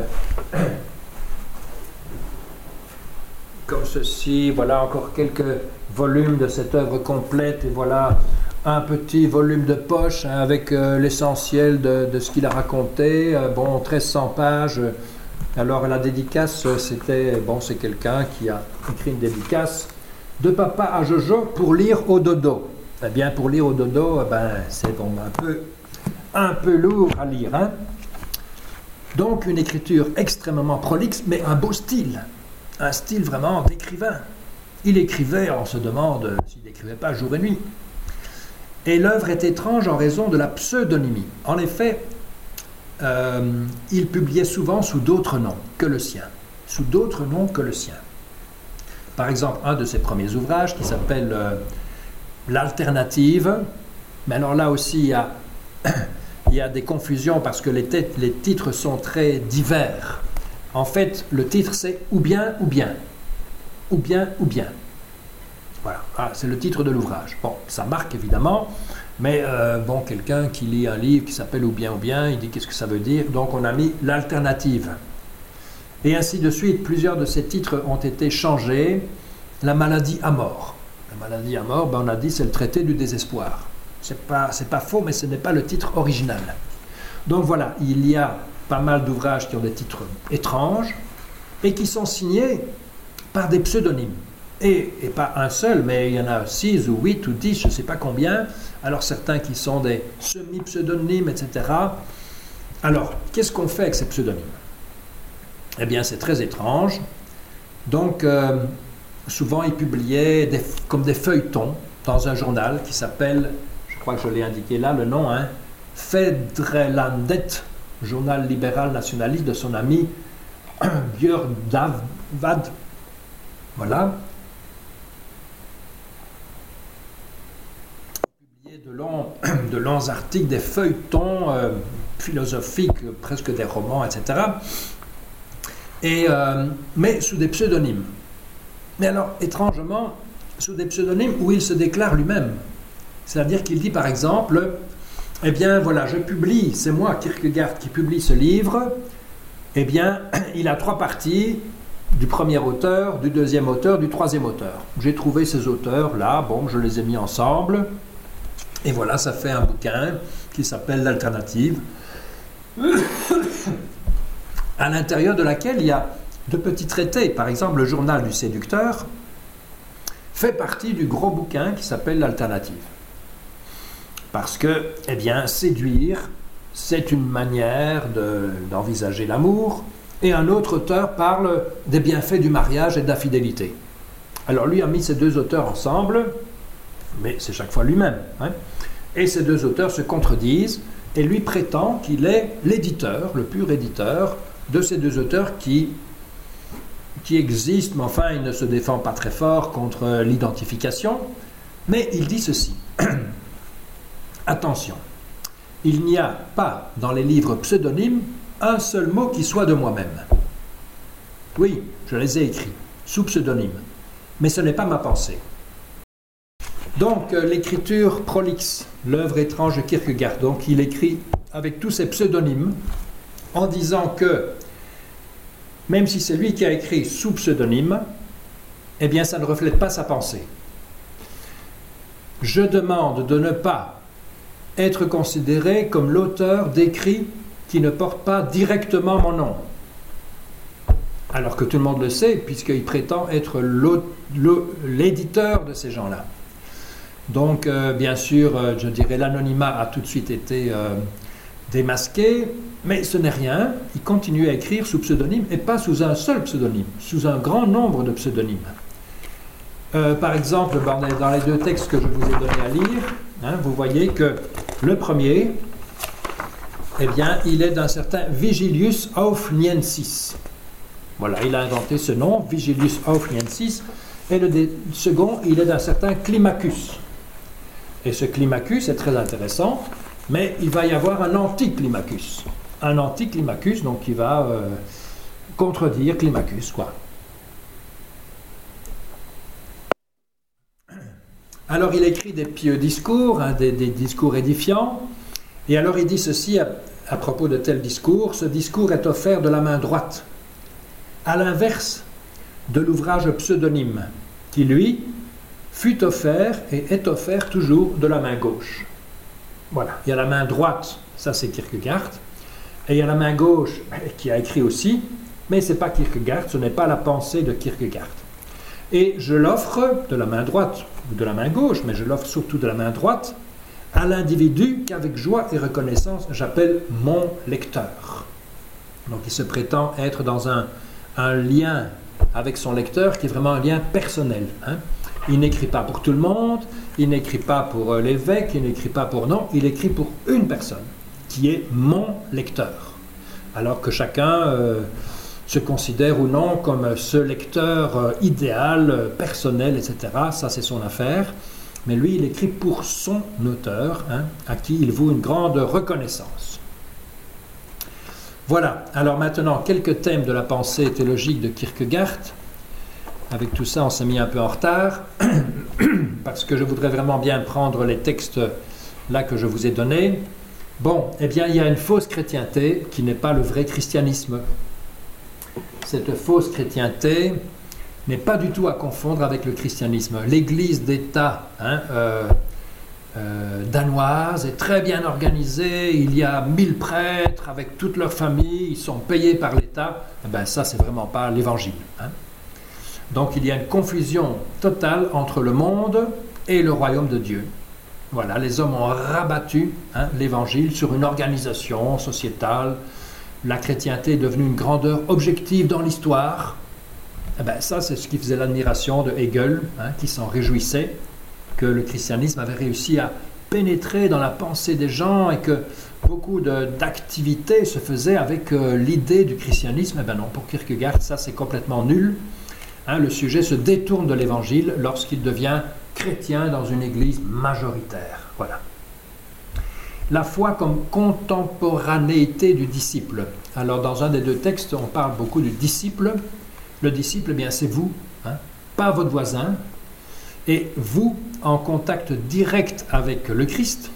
comme ceci. Voilà encore quelques volumes de cette œuvre complète. Et voilà un petit volume de poche avec l'essentiel de ce qu'il a raconté. 1300 pages. Alors la dédicace, c'est quelqu'un qui a écrit une dédicace de papa à Jojo pour lire au dodo. Pour lire au dodo, c'est un peu lourd à lire. Donc une écriture extrêmement prolixe, mais un beau style. Un style vraiment d'écrivain. Il écrivait, on se demande s'il n'écrivait pas jour et nuit. Et l'œuvre est étrange en raison de la pseudonymie. En effet, il publiait souvent sous d'autres noms que le sien. Par exemple, un de ses premiers ouvrages qui s'appelle L'Alternative. Mais alors là aussi, il y a des confusions parce que les titres sont très divers. En fait, le titre c'est « Ou bien, ou bien ». Ou bien, ou bien. Voilà, c'est le titre de l'ouvrage. Bon, ça marque évidemment, mais bon, quelqu'un qui lit un livre qui s'appelle Ou bien, il dit qu'est-ce que ça veut dire, donc on a mis l'alternative. Et ainsi de suite, plusieurs de ces titres ont été changés. La maladie à mort. La maladie à mort, ben on a dit c'est le traité du désespoir. C'est pas faux, mais ce n'est pas le titre original. Donc voilà, il y a pas mal d'ouvrages qui ont des titres étranges et qui sont signés par des pseudonymes. Et pas un seul, mais il y en a 6 ou 8 ou 10, je ne sais pas combien. Alors certains qui sont des semi-pseudonymes, etc. Alors, qu'est-ce qu'on fait avec ces pseudonymes? Eh bien, c'est très étrange. Donc, souvent, ils publiaient comme des feuilletons dans un journal qui s'appelle, je crois que je l'ai indiqué là, le nom, Fædrelandet, journal libéral nationaliste de son ami Bjørn Davad. Voilà. Publié de longs articles, des feuilletons philosophiques, presque des romans, etc. Mais sous des pseudonymes. Mais alors, étrangement, sous des pseudonymes où il se déclare lui-même. C'est-à-dire qu'il dit par exemple, eh bien voilà, je publie, c'est moi, Kierkegaard, qui publie ce livre, eh bien, il a 3 parties, du premier auteur, du deuxième auteur, du troisième auteur. J'ai trouvé ces auteurs-là, bon, je les ai mis ensemble, et voilà, ça fait un bouquin qui s'appelle L'Alternative, à l'intérieur de laquelle il y a de petits traités. Par exemple, le journal du séducteur fait partie du gros bouquin qui s'appelle L'Alternative. Parce que, eh bien, séduire, c'est une manière d'envisager l'amour, et un autre auteur parle des bienfaits du mariage et de la fidélité. Alors lui a mis ces 2 auteurs ensemble, mais c'est chaque fois lui-même. Et ces 2 auteurs se contredisent, et lui prétend qu'il est l'éditeur, le pur éditeur, de ces 2 auteurs qui existent, mais enfin il ne se défend pas très fort contre l'identification. Mais il dit ceci. Attention, il n'y a pas dans les livres pseudonymes un seul mot qui soit de moi-même. Oui, je les ai écrits, sous pseudonyme, mais ce n'est pas ma pensée. Donc, l'écriture prolixe, l'œuvre étrange de Kierkegaard, donc il écrit avec tous ses pseudonymes, en disant que, même si c'est lui qui a écrit sous pseudonyme, eh bien ça ne reflète pas sa pensée. Je demande de ne pas être considéré comme l'auteur d'écrits qui ne portent pas directement mon nom. Alors que tout le monde le sait, puisqu'il prétend être l'éditeur de ces gens-là. Donc, bien sûr, je dirais l'anonymat a tout de suite été démasqué, mais ce n'est rien. Il continue à écrire sous pseudonyme, et pas sous un seul pseudonyme, sous un grand nombre de pseudonymes. Par exemple, dans les 2 textes que je vous ai donnés à lire, vous voyez que le premier, eh bien, il est d'un certain Vigilius Aufniensis. Voilà, il a inventé ce nom, Vigilius Aufniensis, et le second, il est d'un certain Climacus. Et ce Climacus est très intéressant, mais il va y avoir un anti-Climacus. Un anti-Climacus, donc qui va contredire Climacus, quoi. Alors il écrit des pieux discours, des discours édifiants, et alors il dit ceci à propos de tel discours: ce discours est offert de la main droite, à l'inverse de l'ouvrage pseudonyme, qui lui fut offert et est offert toujours de la main gauche. Voilà, il y a la main droite, ça c'est Kierkegaard, et il y a la main gauche qui a écrit aussi, mais ce n'est pas Kierkegaard, ce n'est pas la pensée de Kierkegaard. Et je l'offre de la main droite ou de la main gauche, mais je l'offre surtout de la main droite, à l'individu qu'avec joie et reconnaissance j'appelle mon lecteur. Donc il se prétend être dans un lien avec son lecteur qui est vraiment un lien personnel. Il n'écrit pas pour tout le monde, il n'écrit pas pour l'évêque, il n'écrit pas pour... Non, il écrit pour une personne, qui est mon lecteur. Alors que chacun se considère ou non comme ce lecteur idéal, personnel, etc. Ça, c'est son affaire. Mais lui, il écrit pour son auteur, à qui il voue une grande reconnaissance. Voilà. Alors maintenant, quelques thèmes de la pensée théologique de Kierkegaard. Avec tout ça, on s'est mis un peu en retard, parce que je voudrais vraiment bien prendre les textes là que je vous ai donnés. Bon, eh bien, il y a une fausse chrétienté qui n'est pas le vrai christianisme. Cette fausse chrétienté n'est pas du tout à confondre avec le christianisme. L'Église d'État danoise est très bien organisée, il y a 1000 prêtres avec toute leur famille, ils sont payés par l'État. Eh bien, ça, c'est vraiment pas l'Évangile. Donc, il y a une confusion totale entre le monde et le royaume de Dieu. Voilà, les hommes ont rabattu l'Évangile sur une organisation sociétale. La chrétienté est devenue une grandeur objective dans l'histoire. Eh bien, ça, c'est ce qui faisait l'admiration de Hegel, qui s'en réjouissait que le christianisme avait réussi à pénétrer dans la pensée des gens et que beaucoup d'activités se faisaient avec l'idée du christianisme. Eh bien non, pour Kierkegaard, ça, c'est complètement nul. Le sujet se détourne de l'Évangile lorsqu'il devient chrétien dans une église majoritaire. Voilà. La foi comme contemporanéité du disciple. Alors, dans un des deux textes, on parle beaucoup du disciple. Le disciple, eh bien, c'est vous, pas votre voisin. Et vous, en contact direct avec le Christ,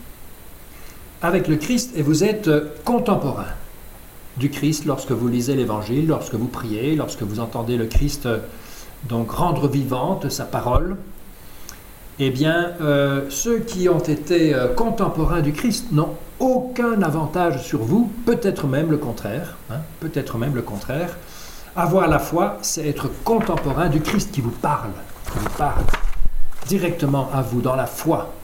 et vous êtes contemporain du Christ lorsque vous lisez l'Évangile, lorsque vous priez, lorsque vous entendez le Christ donc rendre vivante sa parole. Eh bien, ceux qui ont été contemporains du Christ n'ont aucun avantage sur vous, peut-être même le contraire. Peut-être même le contraire. Avoir la foi, c'est être contemporain du Christ qui vous parle directement à vous dans la foi.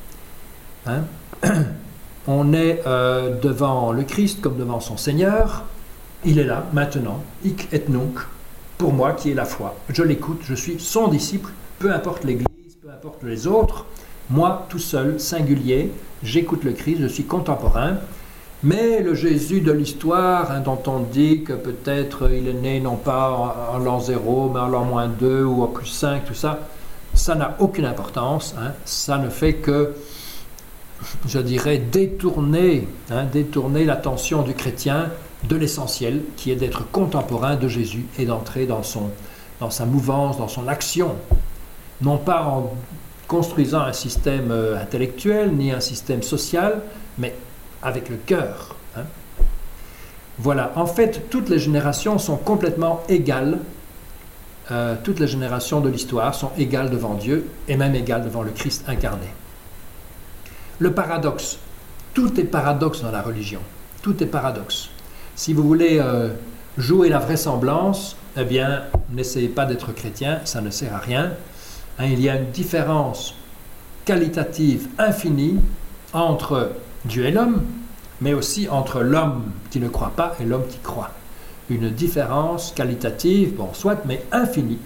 On est devant le Christ comme devant son Seigneur. Il est là, maintenant, hic et nunc, pour moi qui est la foi. Je l'écoute, je suis son disciple, peu importe l'Église, peu importe les autres. Moi, tout seul, singulier, j'écoute le Christ, je suis contemporain. Mais le Jésus de l'histoire, dont on dit que peut-être il est né non pas en l'an 0, mais en l'an moins 2 ou en plus 5, tout ça, ça n'a aucune importance. Ça ne fait que, je dirais, détourner l'attention du chrétien de l'essentiel, qui est d'être contemporain de Jésus et d'entrer dans sa mouvance, dans son action. Non pas en construisant un système intellectuel, ni un système social, mais avec le cœur. Voilà, en fait, toutes les générations sont complètement égales. Toutes les générations de l'histoire sont égales devant Dieu et même égales devant le Christ incarné. Le paradoxe. Tout est paradoxe dans la religion. Tout est paradoxe. Si vous voulez jouer la vraisemblance, eh bien, n'essayez pas d'être chrétien, ça ne sert à rien. Il y a une différence qualitative infinie entre Dieu et l'homme, mais aussi entre l'homme qui ne croit pas et l'homme qui croit. Une différence qualitative, bon, soit, mais infinie.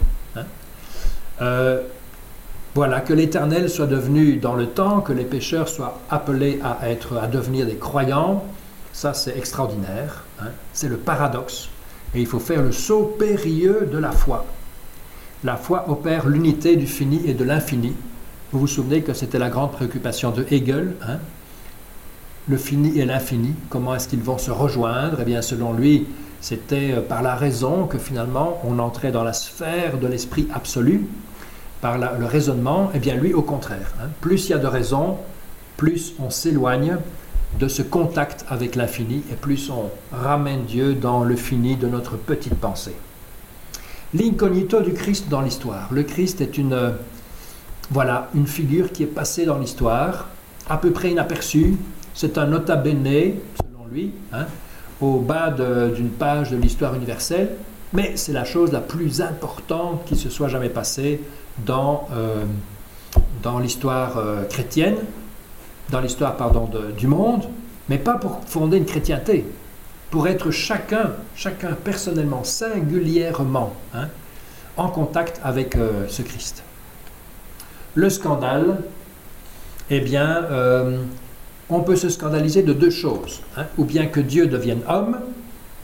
Voilà, que l'Éternel soit devenu dans le temps, que les pécheurs soient appelés à devenir des croyants, ça c'est extraordinaire. C'est le paradoxe. Et il faut faire le saut périlleux de la foi. La foi opère l'unité du fini et de l'infini. Vous vous souvenez que c'était la grande préoccupation de Hegel, le fini et l'infini, comment est-ce qu'ils vont se rejoindre? Eh bien, selon lui, c'était par la raison que finalement on entrait dans la sphère de l'esprit absolu, par le raisonnement. Eh bien, lui, au contraire, plus il y a de raison, plus on s'éloigne de ce contact avec l'infini et plus on ramène Dieu dans le fini de notre petite pensée. L'incognito du Christ dans l'histoire. Le Christ est une figure qui est passée dans l'histoire, à peu près inaperçue. C'est un nota bene, selon lui, au bas d'une page de l'histoire universelle, mais c'est la chose la plus importante qui se soit jamais passée dans l'histoire chrétienne, dans l'histoire, du monde, mais pas pour fonder une chrétienté, pour être chacun personnellement, singulièrement, en contact avec ce Christ. Le scandale, eh bien, on peut se scandaliser de deux choses. Ou bien que Dieu devienne homme,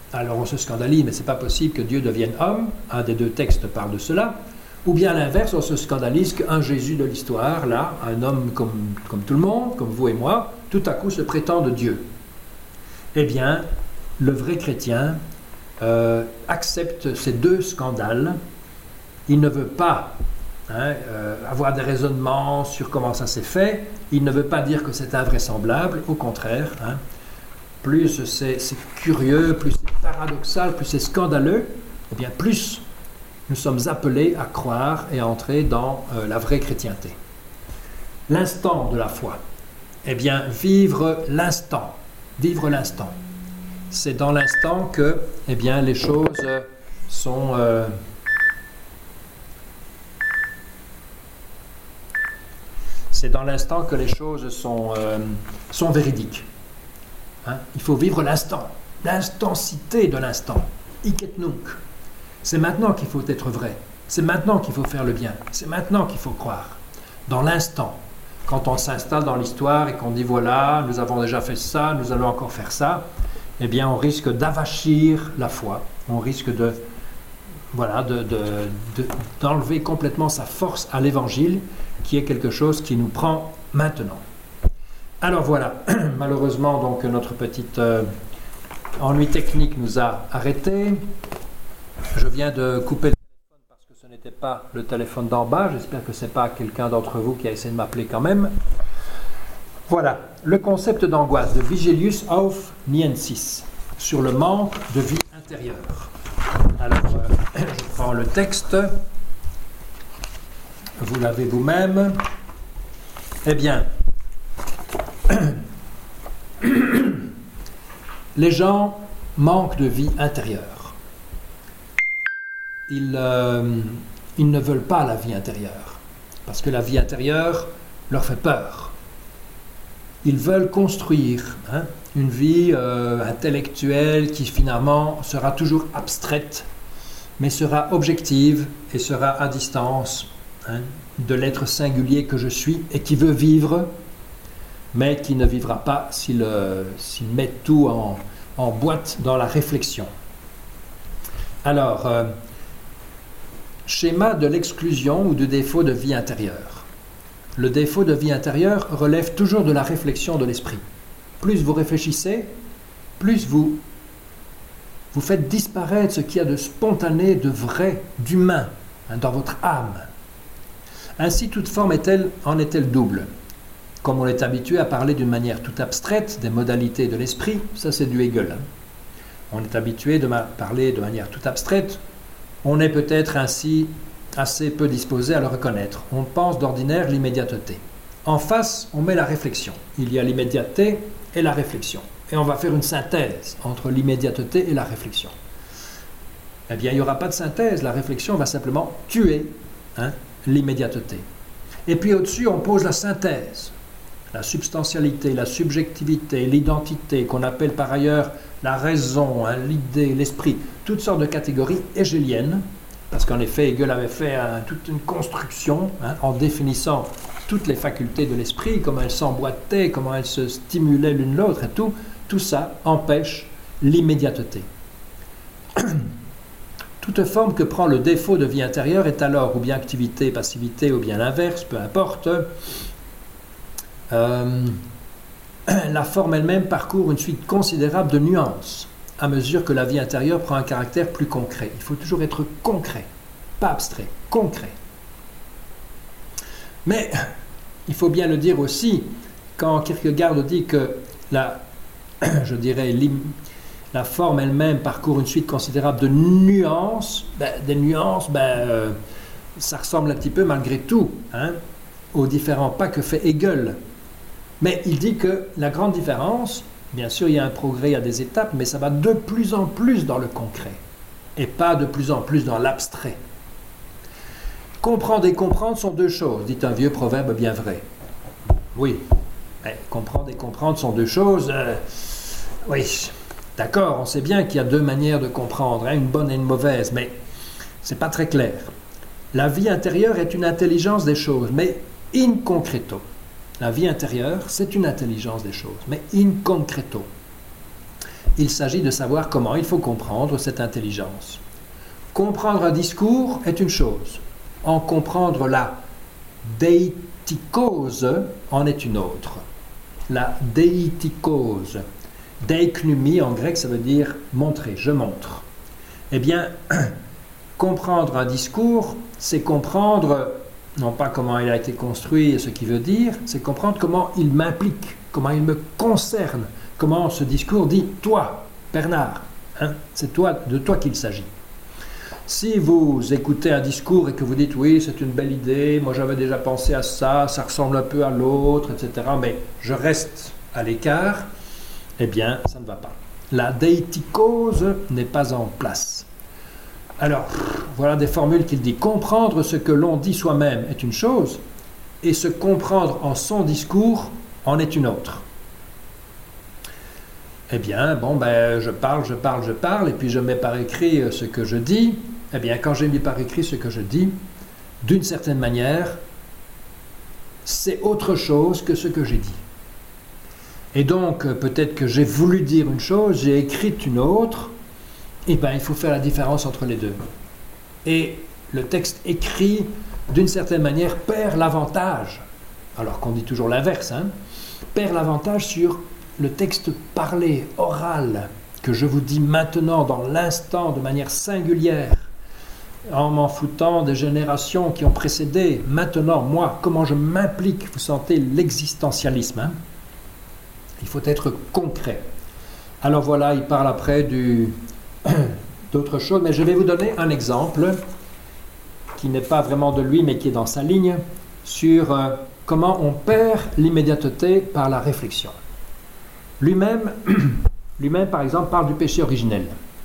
Alors on se scandalise, mais c'est pas possible que Dieu devienne homme. Un des deux textes parle de cela. Ou bien à l'inverse, on se scandalise qu'un Jésus de l'histoire, là, un homme comme tout le monde, comme vous et moi, tout à coup se prétende Dieu. Eh bien, le vrai chrétien accepte ces deux scandales. Il ne veut pas avoir des raisonnements sur comment ça s'est fait. Il ne veut pas dire que c'est invraisemblable. Au contraire, plus c'est curieux, plus c'est paradoxal, plus c'est scandaleux, eh bien plus nous sommes appelés à croire et à entrer dans la vraie chrétienté. L'instant de la foi. Eh bien, vivre l'instant. Vivre l'instant. C'est dans l'instant que, eh bien, les choses sont... c'est dans l'instant que les choses sont véridiques. Il faut vivre l'instant. L'intensité de l'instant. Hic et nunc. C'est maintenant qu'il faut être vrai. C'est maintenant qu'il faut faire le bien. C'est maintenant qu'il faut croire. Dans l'instant. Quand on s'installe dans l'histoire et qu'on dit voilà, nous avons déjà fait ça, nous allons encore faire ça, eh bien on risque d'avachir la foi. On risque d'enlever complètement sa force à l'évangile, qui est quelque chose qui nous prend maintenant. Alors voilà, malheureusement donc notre petite ennui technique nous a arrêtés. Je viens de couper le téléphone parce que ce n'était pas le téléphone d'en bas. J'espère que ce n'est pas quelqu'un d'entre vous qui a essayé de m'appeler quand même. Voilà, le concept d'angoisse de Vigilius auf Niensis sur le manque de vie intérieure. Alors, je prends le texte. Vous l'avez vous-même. Eh bien, les gens manquent de vie intérieure. Ils ne veulent pas la vie intérieure, parce que la vie intérieure leur fait peur. Ils veulent construire une vie intellectuelle qui finalement sera toujours abstraite, mais sera objective et sera à distance de l'être singulier que je suis et qui veut vivre, mais qui ne vivra pas s'il met tout en boîte dans la réflexion. Alors, schéma de l'exclusion ou du défaut de vie intérieure. Le défaut de vie intérieure relève toujours de la réflexion de l'esprit. Plus vous réfléchissez, plus vous faites disparaître ce qu'il y a de spontané, de vrai, d'humain dans votre âme. Ainsi, toute forme en est-elle double. Comme on est habitué à parler d'une manière toute abstraite des modalités de l'esprit, ça c'est du Hegel. On est habitué de parler de manière toute abstraite. On est peut-être ainsi assez peu disposé à le reconnaître. On pense d'ordinaire l'immédiateté. En face, on met la réflexion. Il y a l'immédiateté et la réflexion. Et on va faire une synthèse entre l'immédiateté et la réflexion. Eh bien, il n'y aura pas de synthèse. La réflexion va simplement tuer l'immédiateté. Et puis au-dessus, on pose la synthèse. La substantialité, la subjectivité, l'identité, qu'on appelle par ailleurs la raison, l'idée, l'esprit, toutes sortes de catégories hégéliennes, parce qu'en effet, Hegel avait fait toute une construction en définissant toutes les facultés de l'esprit, comment elles s'emboîtaient, comment elles se stimulaient l'une l'autre, et tout ça empêche l'immédiateté. Toute forme que prend le défaut de vie intérieure est alors ou bien activité, passivité, ou bien l'inverse, peu importe. La forme elle-même parcourt une suite considérable de nuances à mesure que la vie intérieure prend un caractère plus concret. Il faut toujours être concret, pas abstrait, concret. Mais il faut bien le dire aussi, quand Kierkegaard dit que la forme elle-même parcourt une suite considérable de nuances, des nuances, ça ressemble un petit peu malgré tout aux différents pas que fait Hegel. Mais il dit que la grande différence, bien sûr il y a un progrès à des étapes, mais ça va de plus en plus dans le concret et pas de plus en plus dans l'abstrait. Comprendre et comprendre sont deux choses, dit un vieux proverbe bien vrai. Oui, comprendre et comprendre sont deux choses. Oui, d'accord, on sait bien qu'il y a deux manières de comprendre, une bonne et une mauvaise, mais c'est pas très clair. La vie intérieure est une intelligence des choses, mais in concreto. La vie intérieure, c'est une intelligence des choses, mais in concreto. il s'agit de savoir comment il faut comprendre cette intelligence. Comprendre un discours est une chose. En comprendre la deiktikos en est une autre. La deiktikos. Deiknumi en grec, ça veut dire montrer, je montre. Eh bien, comprendre un discours, c'est comprendre, non pas comment il a été construit et ce qu'il veut dire, c'est comprendre comment il m'implique, comment il me concerne, comment ce discours dit « toi, Bernard hein, ». C'est de toi qu'il s'agit. Si vous écoutez un discours et que vous dites « oui, c'est une belle idée, moi j'avais déjà pensé à ça, ça ressemble un peu à l'autre, etc. » mais je reste à l'écart, eh bien, ça ne va pas. La deiktikos n'est pas en place. Alors, voilà des formules qu'il dit. Comprendre ce que l'on dit soi-même est une chose, et se comprendre en son discours en est une autre. Eh bien, je parle, et puis je mets par écrit ce que je dis. Eh bien, quand j'ai mis par écrit ce que je dis, d'une certaine manière, c'est autre chose que ce que j'ai dit. Et donc, peut-être que j'ai voulu dire une chose, j'ai écrit une autre, et bien, il faut faire la différence entre les deux. Et le texte écrit, d'une certaine manière, perd l'avantage, alors qu'on dit toujours l'inverse, perd l'avantage sur le texte parlé, oral, que je vous dis maintenant, dans l'instant, de manière singulière, en m'en foutant des générations qui ont précédé. Maintenant, moi, comment je m'implique, vous sentez l'existentialisme, il faut être concret. Alors voilà, il parle après d'autres choses, mais je vais vous donner un exemple qui n'est pas vraiment de lui, mais qui est dans sa ligne, sur comment on perd l'immédiateté par la réflexion. Lui-même, par exemple, parle du péché originel.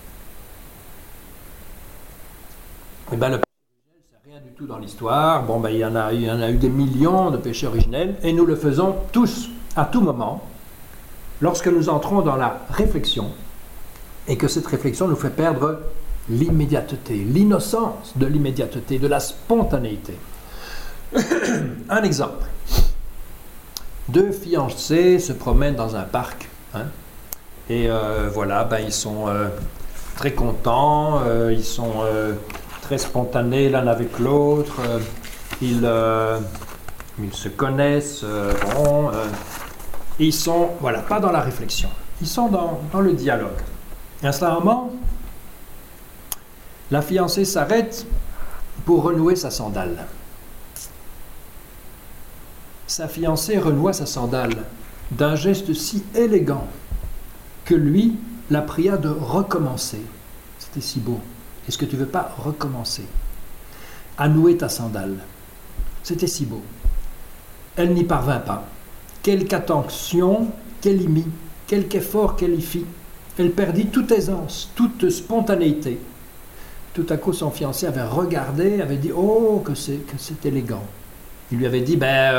Eh bien, le péché originel, c'est rien du tout dans l'histoire. Il y en a eu des millions de péchés originels, et nous le faisons tous, à tout moment, lorsque nous entrons dans la réflexion, et que cette réflexion nous fait perdre l'immédiateté, l'innocence de l'immédiateté, de la spontanéité. Un exemple. Deux fiancés se promènent dans un parc, et ils sont très contents, ils sont très spontanés l'un avec l'autre, ils se connaissent, ils sont, pas dans la réflexion, ils sont dans le dialogue. Et à ce moment, la fiancée s'arrête pour renouer sa sandale. Sa fiancée renoua sa sandale d'un geste si élégant que lui la pria de recommencer. C'était si beau. Est-ce que tu ne veux pas recommencer à nouer ta sandale? C'était si beau. Elle n'y parvint pas. Quelque attention qu'elle y mit, quelque effort qu'elle y fit, elle perdit toute aisance, toute spontanéité. Tout à coup, son fiancé avait regardé, avait dit « Oh, que c'est élégant !» Il lui avait dit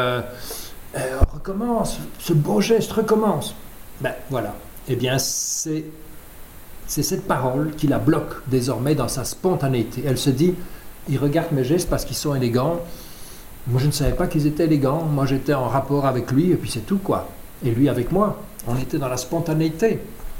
« Recommence, ce beau geste, recommence !» Voilà. Eh bien, c'est cette parole qui la bloque désormais dans sa spontanéité. Elle se dit « Il regarde mes gestes parce qu'ils sont élégants. Moi, je ne savais pas qu'ils étaient élégants. Moi, j'étais en rapport avec lui, et puis c'est tout, quoi. Et lui avec moi. On était dans la spontanéité. »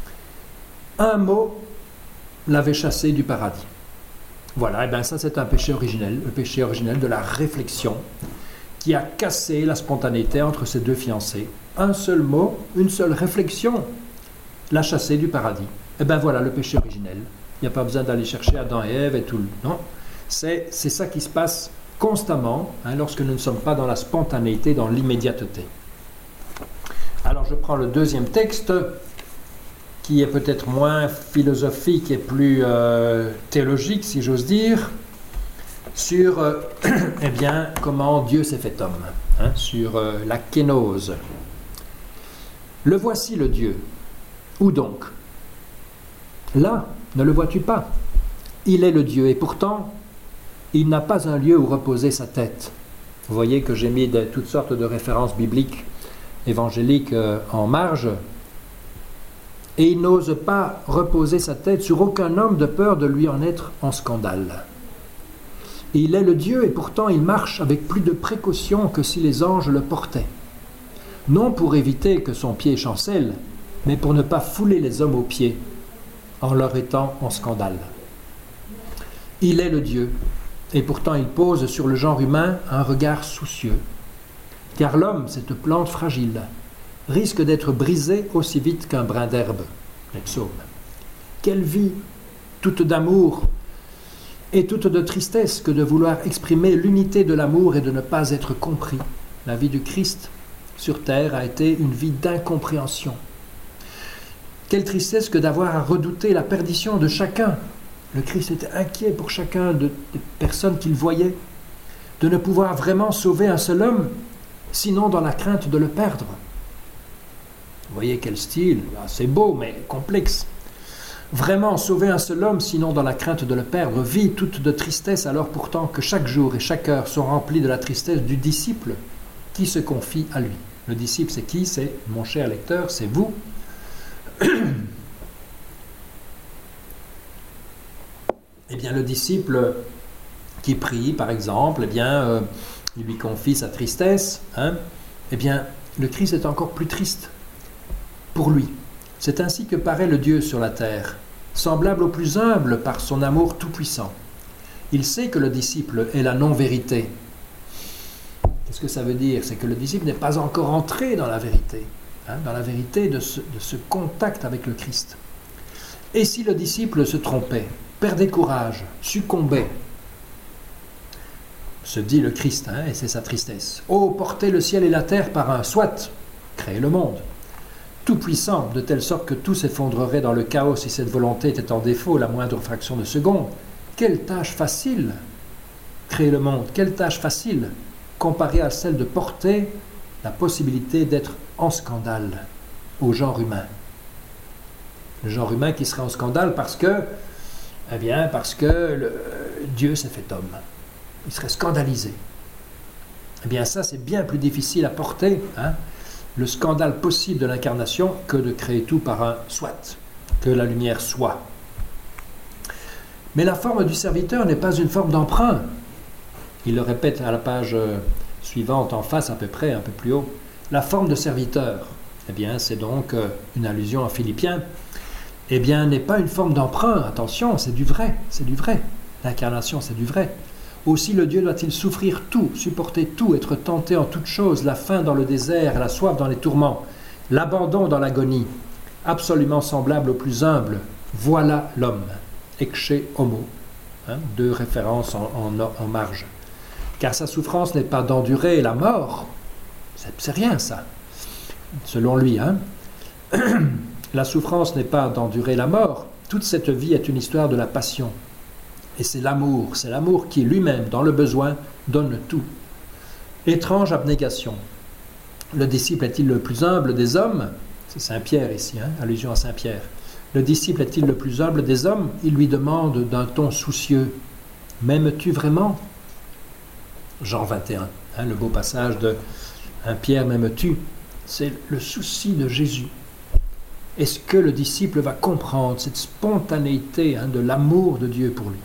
Un mot l'avait chassé du paradis. Voilà, et bien ça c'est un péché originel, le péché originel de la réflexion qui a cassé la spontanéité entre ces deux fiancés. Un seul mot, une seule réflexion l'a chassé du paradis. Et bien voilà le péché originel. Il n'y a pas besoin d'aller chercher Adam et Ève et tout. Non, c'est ça qui se passe constamment lorsque nous ne sommes pas dans la spontanéité, dans l'immédiateté. Alors je prends le deuxième texte qui est peut-être moins philosophique et plus théologique, si j'ose dire, sur comment Dieu s'est fait homme, sur la kénose. Le voici le Dieu. Où donc? Là, ne le vois-tu pas? Il est le Dieu, et pourtant, il n'a pas un lieu où reposer sa tête. Vous voyez que j'ai mis toutes sortes de références bibliques, évangéliques en marge, et il n'ose pas reposer sa tête sur aucun homme de peur de lui en être en scandale. Il est le Dieu et pourtant il marche avec plus de précaution que si les anges le portaient. Non pour éviter que son pied chancelle, mais pour ne pas fouler les hommes aux pieds en leur étant en scandale. Il est le Dieu, et pourtant il pose sur le genre humain un regard soucieux, car l'homme, cette plante fragile, risque d'être brisé aussi vite qu'un brin d'herbe. Les psaumes. Quelle vie, toute d'amour et toute de tristesse que de vouloir exprimer l'unité de l'amour et de ne pas être compris. La vie du Christ sur terre a été une vie d'incompréhension. Quelle tristesse que d'avoir à redouter la perdition de chacun. Le Christ était inquiet pour chacun des personnes qu'il voyait, de ne pouvoir vraiment sauver un seul homme, sinon dans la crainte de le perdre. Vous voyez quel style, c'est beau mais complexe. Vraiment sauver un seul homme, sinon dans la crainte de le perdre, vie toute de tristesse, alors pourtant que chaque jour et chaque heure sont remplis de la tristesse du disciple qui se confie à lui. Le disciple, c'est qui? C'est, mon cher lecteur, c'est vous. Eh bien, le disciple qui prie, par exemple, il lui confie sa tristesse. Eh bien, le Christ est encore plus triste pour lui. C'est ainsi que paraît le Dieu sur la terre, semblable au plus humble par son amour tout-puissant. Il sait que le disciple est la non-vérité. Qu'est-ce que ça veut dire? C'est que le disciple n'est pas encore entré dans la vérité, dans la vérité de ce contact avec le Christ. Et si le disciple se trompait, perdait courage, succombait, se dit le Christ, et c'est sa tristesse. « Oh, porter le ciel et la terre par un soit, créer le monde !» Tout-puissant, de telle sorte que tout s'effondrerait dans le chaos si cette volonté était en défaut la moindre fraction de seconde. Quelle tâche facile, créer le monde, quelle tâche facile, comparée à celle de porter la possibilité d'être en scandale au genre humain. Le genre humain qui serait en scandale parce que Dieu s'est fait homme. Il serait scandalisé. Eh bien ça, c'est bien plus difficile à porter, le scandale possible de l'incarnation que de créer tout par un soit, que la lumière soit. Mais la forme du serviteur n'est pas une forme d'emprunt. Il le répète à la page suivante, en face à peu près, un peu plus haut. La forme de serviteur, eh bien c'est donc une allusion à Philippiens, eh bien n'est pas une forme d'emprunt, attention, c'est du vrai, c'est du vrai. L'incarnation, c'est du vrai. Aussi le Dieu doit-il souffrir tout, supporter tout, être tenté en toutes choses, la faim dans le désert, la soif dans les tourments, l'abandon dans l'agonie, absolument semblable au plus humble. Voilà l'homme, ecce homo, deux références en marge. Car sa souffrance n'est pas d'endurer la mort, c'est rien ça, selon lui. La souffrance n'est pas d'endurer la mort, toute cette vie est une histoire de la passion. Et c'est l'amour qui lui-même, dans le besoin, donne tout. Étrange abnégation. Le disciple est-il le plus humble des hommes? C'est Saint Pierre ici, allusion à Saint Pierre. Le disciple est-il le plus humble des hommes? Il lui demande d'un ton soucieux. M'aimes-tu vraiment? Jean 21, le beau passage de Pierre, m'aimes-tu? C'est le souci de Jésus. Est-ce que le disciple va comprendre cette spontanéité de l'amour de Dieu pour lui?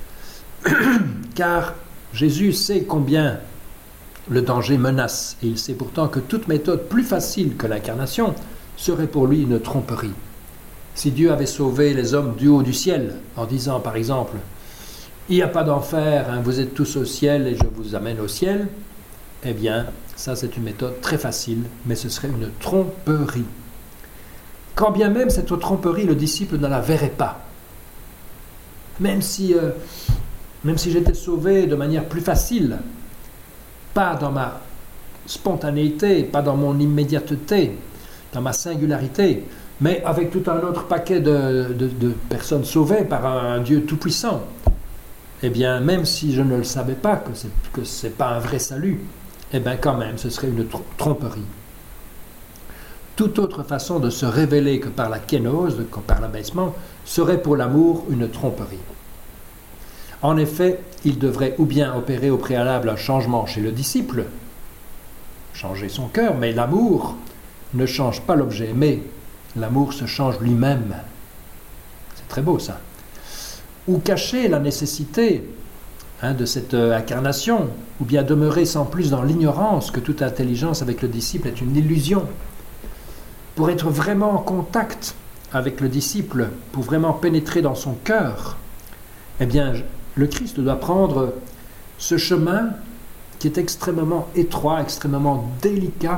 Car Jésus sait combien le danger menace, et il sait pourtant que toute méthode plus facile que l'incarnation serait pour lui une tromperie. Si Dieu avait sauvé les hommes du haut du ciel, en disant par exemple « Il n'y a pas d'enfer, vous êtes tous au ciel et je vous amène au ciel », eh bien, ça c'est une méthode très facile, mais ce serait une tromperie. Quand bien même cette tromperie, le disciple ne la verrait pas. Même si j'étais sauvé de manière plus facile, pas dans ma spontanéité, pas dans mon immédiateté, dans ma singularité, mais avec tout un autre paquet de personnes sauvées par un Dieu tout-puissant, eh bien, même si je ne le savais pas, que ce n'est pas un vrai salut, eh bien, quand même, ce serait une tromperie. Toute autre façon de se révéler que par la kénose, que par l'abaissement, serait pour l'amour une tromperie. En effet, il devrait ou bien opérer au préalable un changement chez le disciple, changer son cœur, mais l'amour ne change pas l'objet aimé, l'amour se change lui-même. C'est très beau ça. Ou cacher la nécessité de cette incarnation, ou bien demeurer sans plus dans l'ignorance que toute intelligence avec le disciple est une illusion. pour être vraiment en contact avec le disciple, pour vraiment pénétrer dans son cœur, eh bien, le Christ doit prendre ce chemin qui est extrêmement étroit, extrêmement délicat,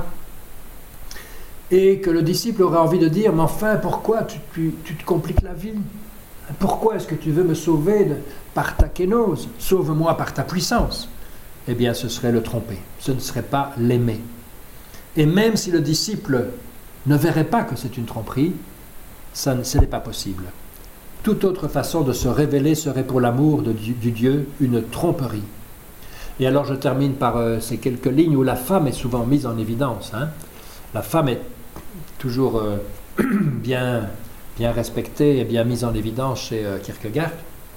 et que le disciple aurait envie de dire, mais enfin, pourquoi tu te compliques la vie? Pourquoi est-ce que tu veux me sauver par ta kénose? Sauve-moi par ta puissance. Eh bien, ce serait le tromper, ce ne serait pas l'aimer. Et même si le disciple ne verrait pas que c'est une tromperie, ce n'est pas possible. Toute autre façon de se révéler serait pour l'amour du Dieu une tromperie. Et alors je termine par ces quelques lignes où la femme est souvent mise en évidence. La femme est toujours bien respectée et bien mise en évidence chez Kierkegaard.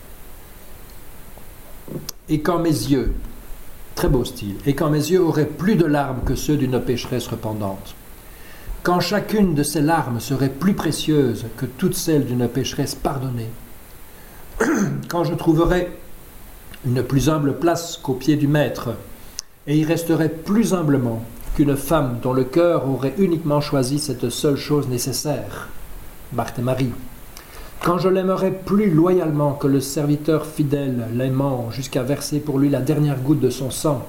Et quand mes yeux, très beau style, et quand mes yeux auraient plus de larmes que ceux d'une pécheresse repentante, quand chacune de ces larmes serait plus précieuse que toutes celles d'une pécheresse pardonnée, quand je trouverais une plus humble place qu'aux pieds du Maître, et y resterais plus humblement qu'une femme dont le cœur aurait uniquement choisi cette seule chose nécessaire, Marthe et Marie, quand je l'aimerais plus loyalement que le serviteur fidèle l'aimant jusqu'à verser pour lui la dernière goutte de son sang,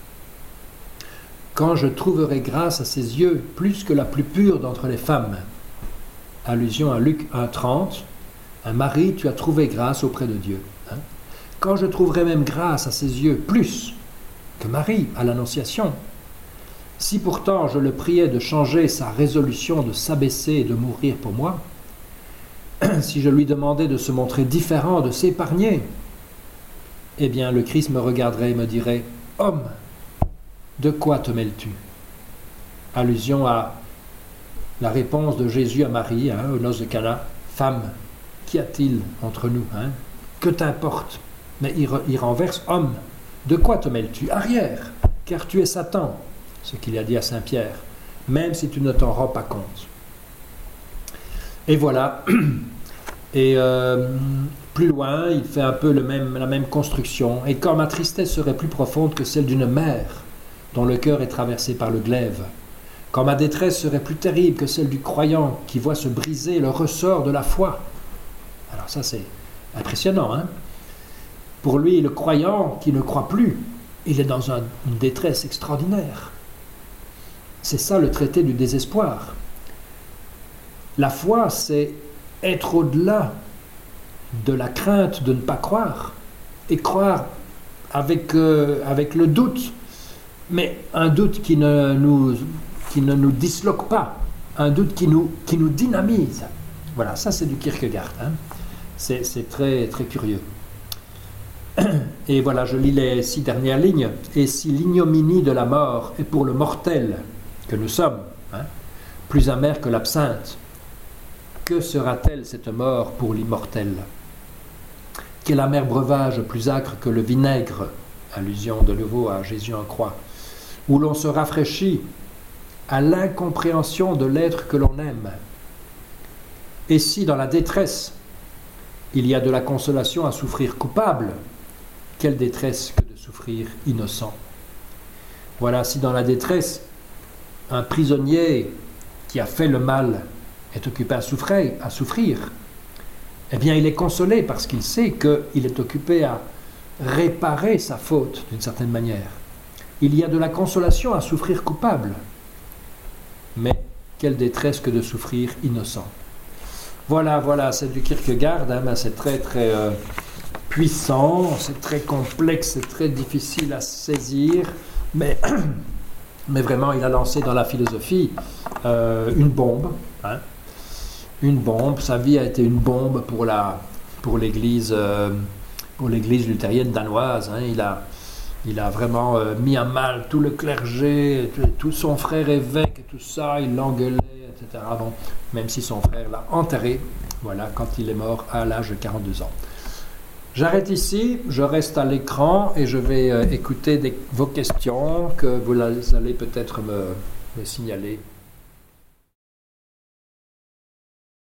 quand je trouverai grâce à ses yeux plus que la plus pure d'entre les femmes. Allusion à Luc 1,30, un mari, tu as trouvé grâce auprès de Dieu. Quand je trouverai même grâce à ses yeux plus que Marie à l'Annonciation, si pourtant je le priais de changer sa résolution de s'abaisser et de mourir pour moi, si je lui demandais de se montrer différent, de s'épargner, eh bien le Christ me regarderait et me dirait « Homme, de quoi te mêles-tu » Allusion à la réponse de Jésus à Marie, aux noces de Cana. « Femme, qu'y a-t-il entre nous Que t'importe » Mais il renverse « Homme, de quoi te mêles-tu » Arrière, car tu es Satan, ce qu'il a dit à Saint Pierre, même si tu ne t'en rends pas compte. Et voilà. Et plus loin, il fait un peu la même construction. Et quand ma tristesse serait plus profonde que celle d'une mère dont le cœur est traversé par le glaive, quand ma détresse serait plus terrible que celle du croyant qui voit se briser le ressort de la foi. Alors ça, c'est impressionnant. Pour lui, le croyant qui ne croit plus, il est dans une détresse extraordinaire. C'est ça le traité du désespoir. La foi, c'est être au-delà de la crainte de ne pas croire et croire avec le doute, mais un doute qui ne nous disloque pas, un doute qui nous dynamise. Voilà, ça c'est du Kierkegaard. C'est très, très curieux. Et voilà, je lis les 6 dernières lignes. Et si l'ignominie de la mort est pour le mortel que nous sommes, plus amère que l'absinthe, que sera-t-elle cette mort pour l'immortel? Quel amer breuvage plus acre que le vinaigre, allusion de nouveau à Jésus en croix, où l'on se rafraîchit à l'incompréhension de l'être que l'on aime. Et si dans la détresse, il y a de la consolation à souffrir coupable, quelle détresse que de souffrir innocent. Voilà, si dans la détresse, un prisonnier qui a fait le mal est occupé à souffrir, eh bien il est consolé parce qu'il sait qu'il est occupé à réparer sa faute d'une certaine manière. Il y a de la consolation à souffrir coupable, mais quelle détresse que de souffrir innocent. Voilà, c'est du Kierkegaard, c'est très très puissant, c'est très complexe, c'est très difficile à saisir, mais vraiment il a lancé dans la philosophie une bombe. Une bombe, sa vie a été une bombe pour l'église luthérienne danoise. Il a vraiment mis à mal tout le clergé, tout son frère évêque et tout ça, il l'engueulait, etc. Bon, même si son frère l'a enterré, voilà, quand il est mort à l'âge de 42 ans. J'arrête ici, je reste à l'écran et je vais écouter vos questions que vous allez peut-être me signaler.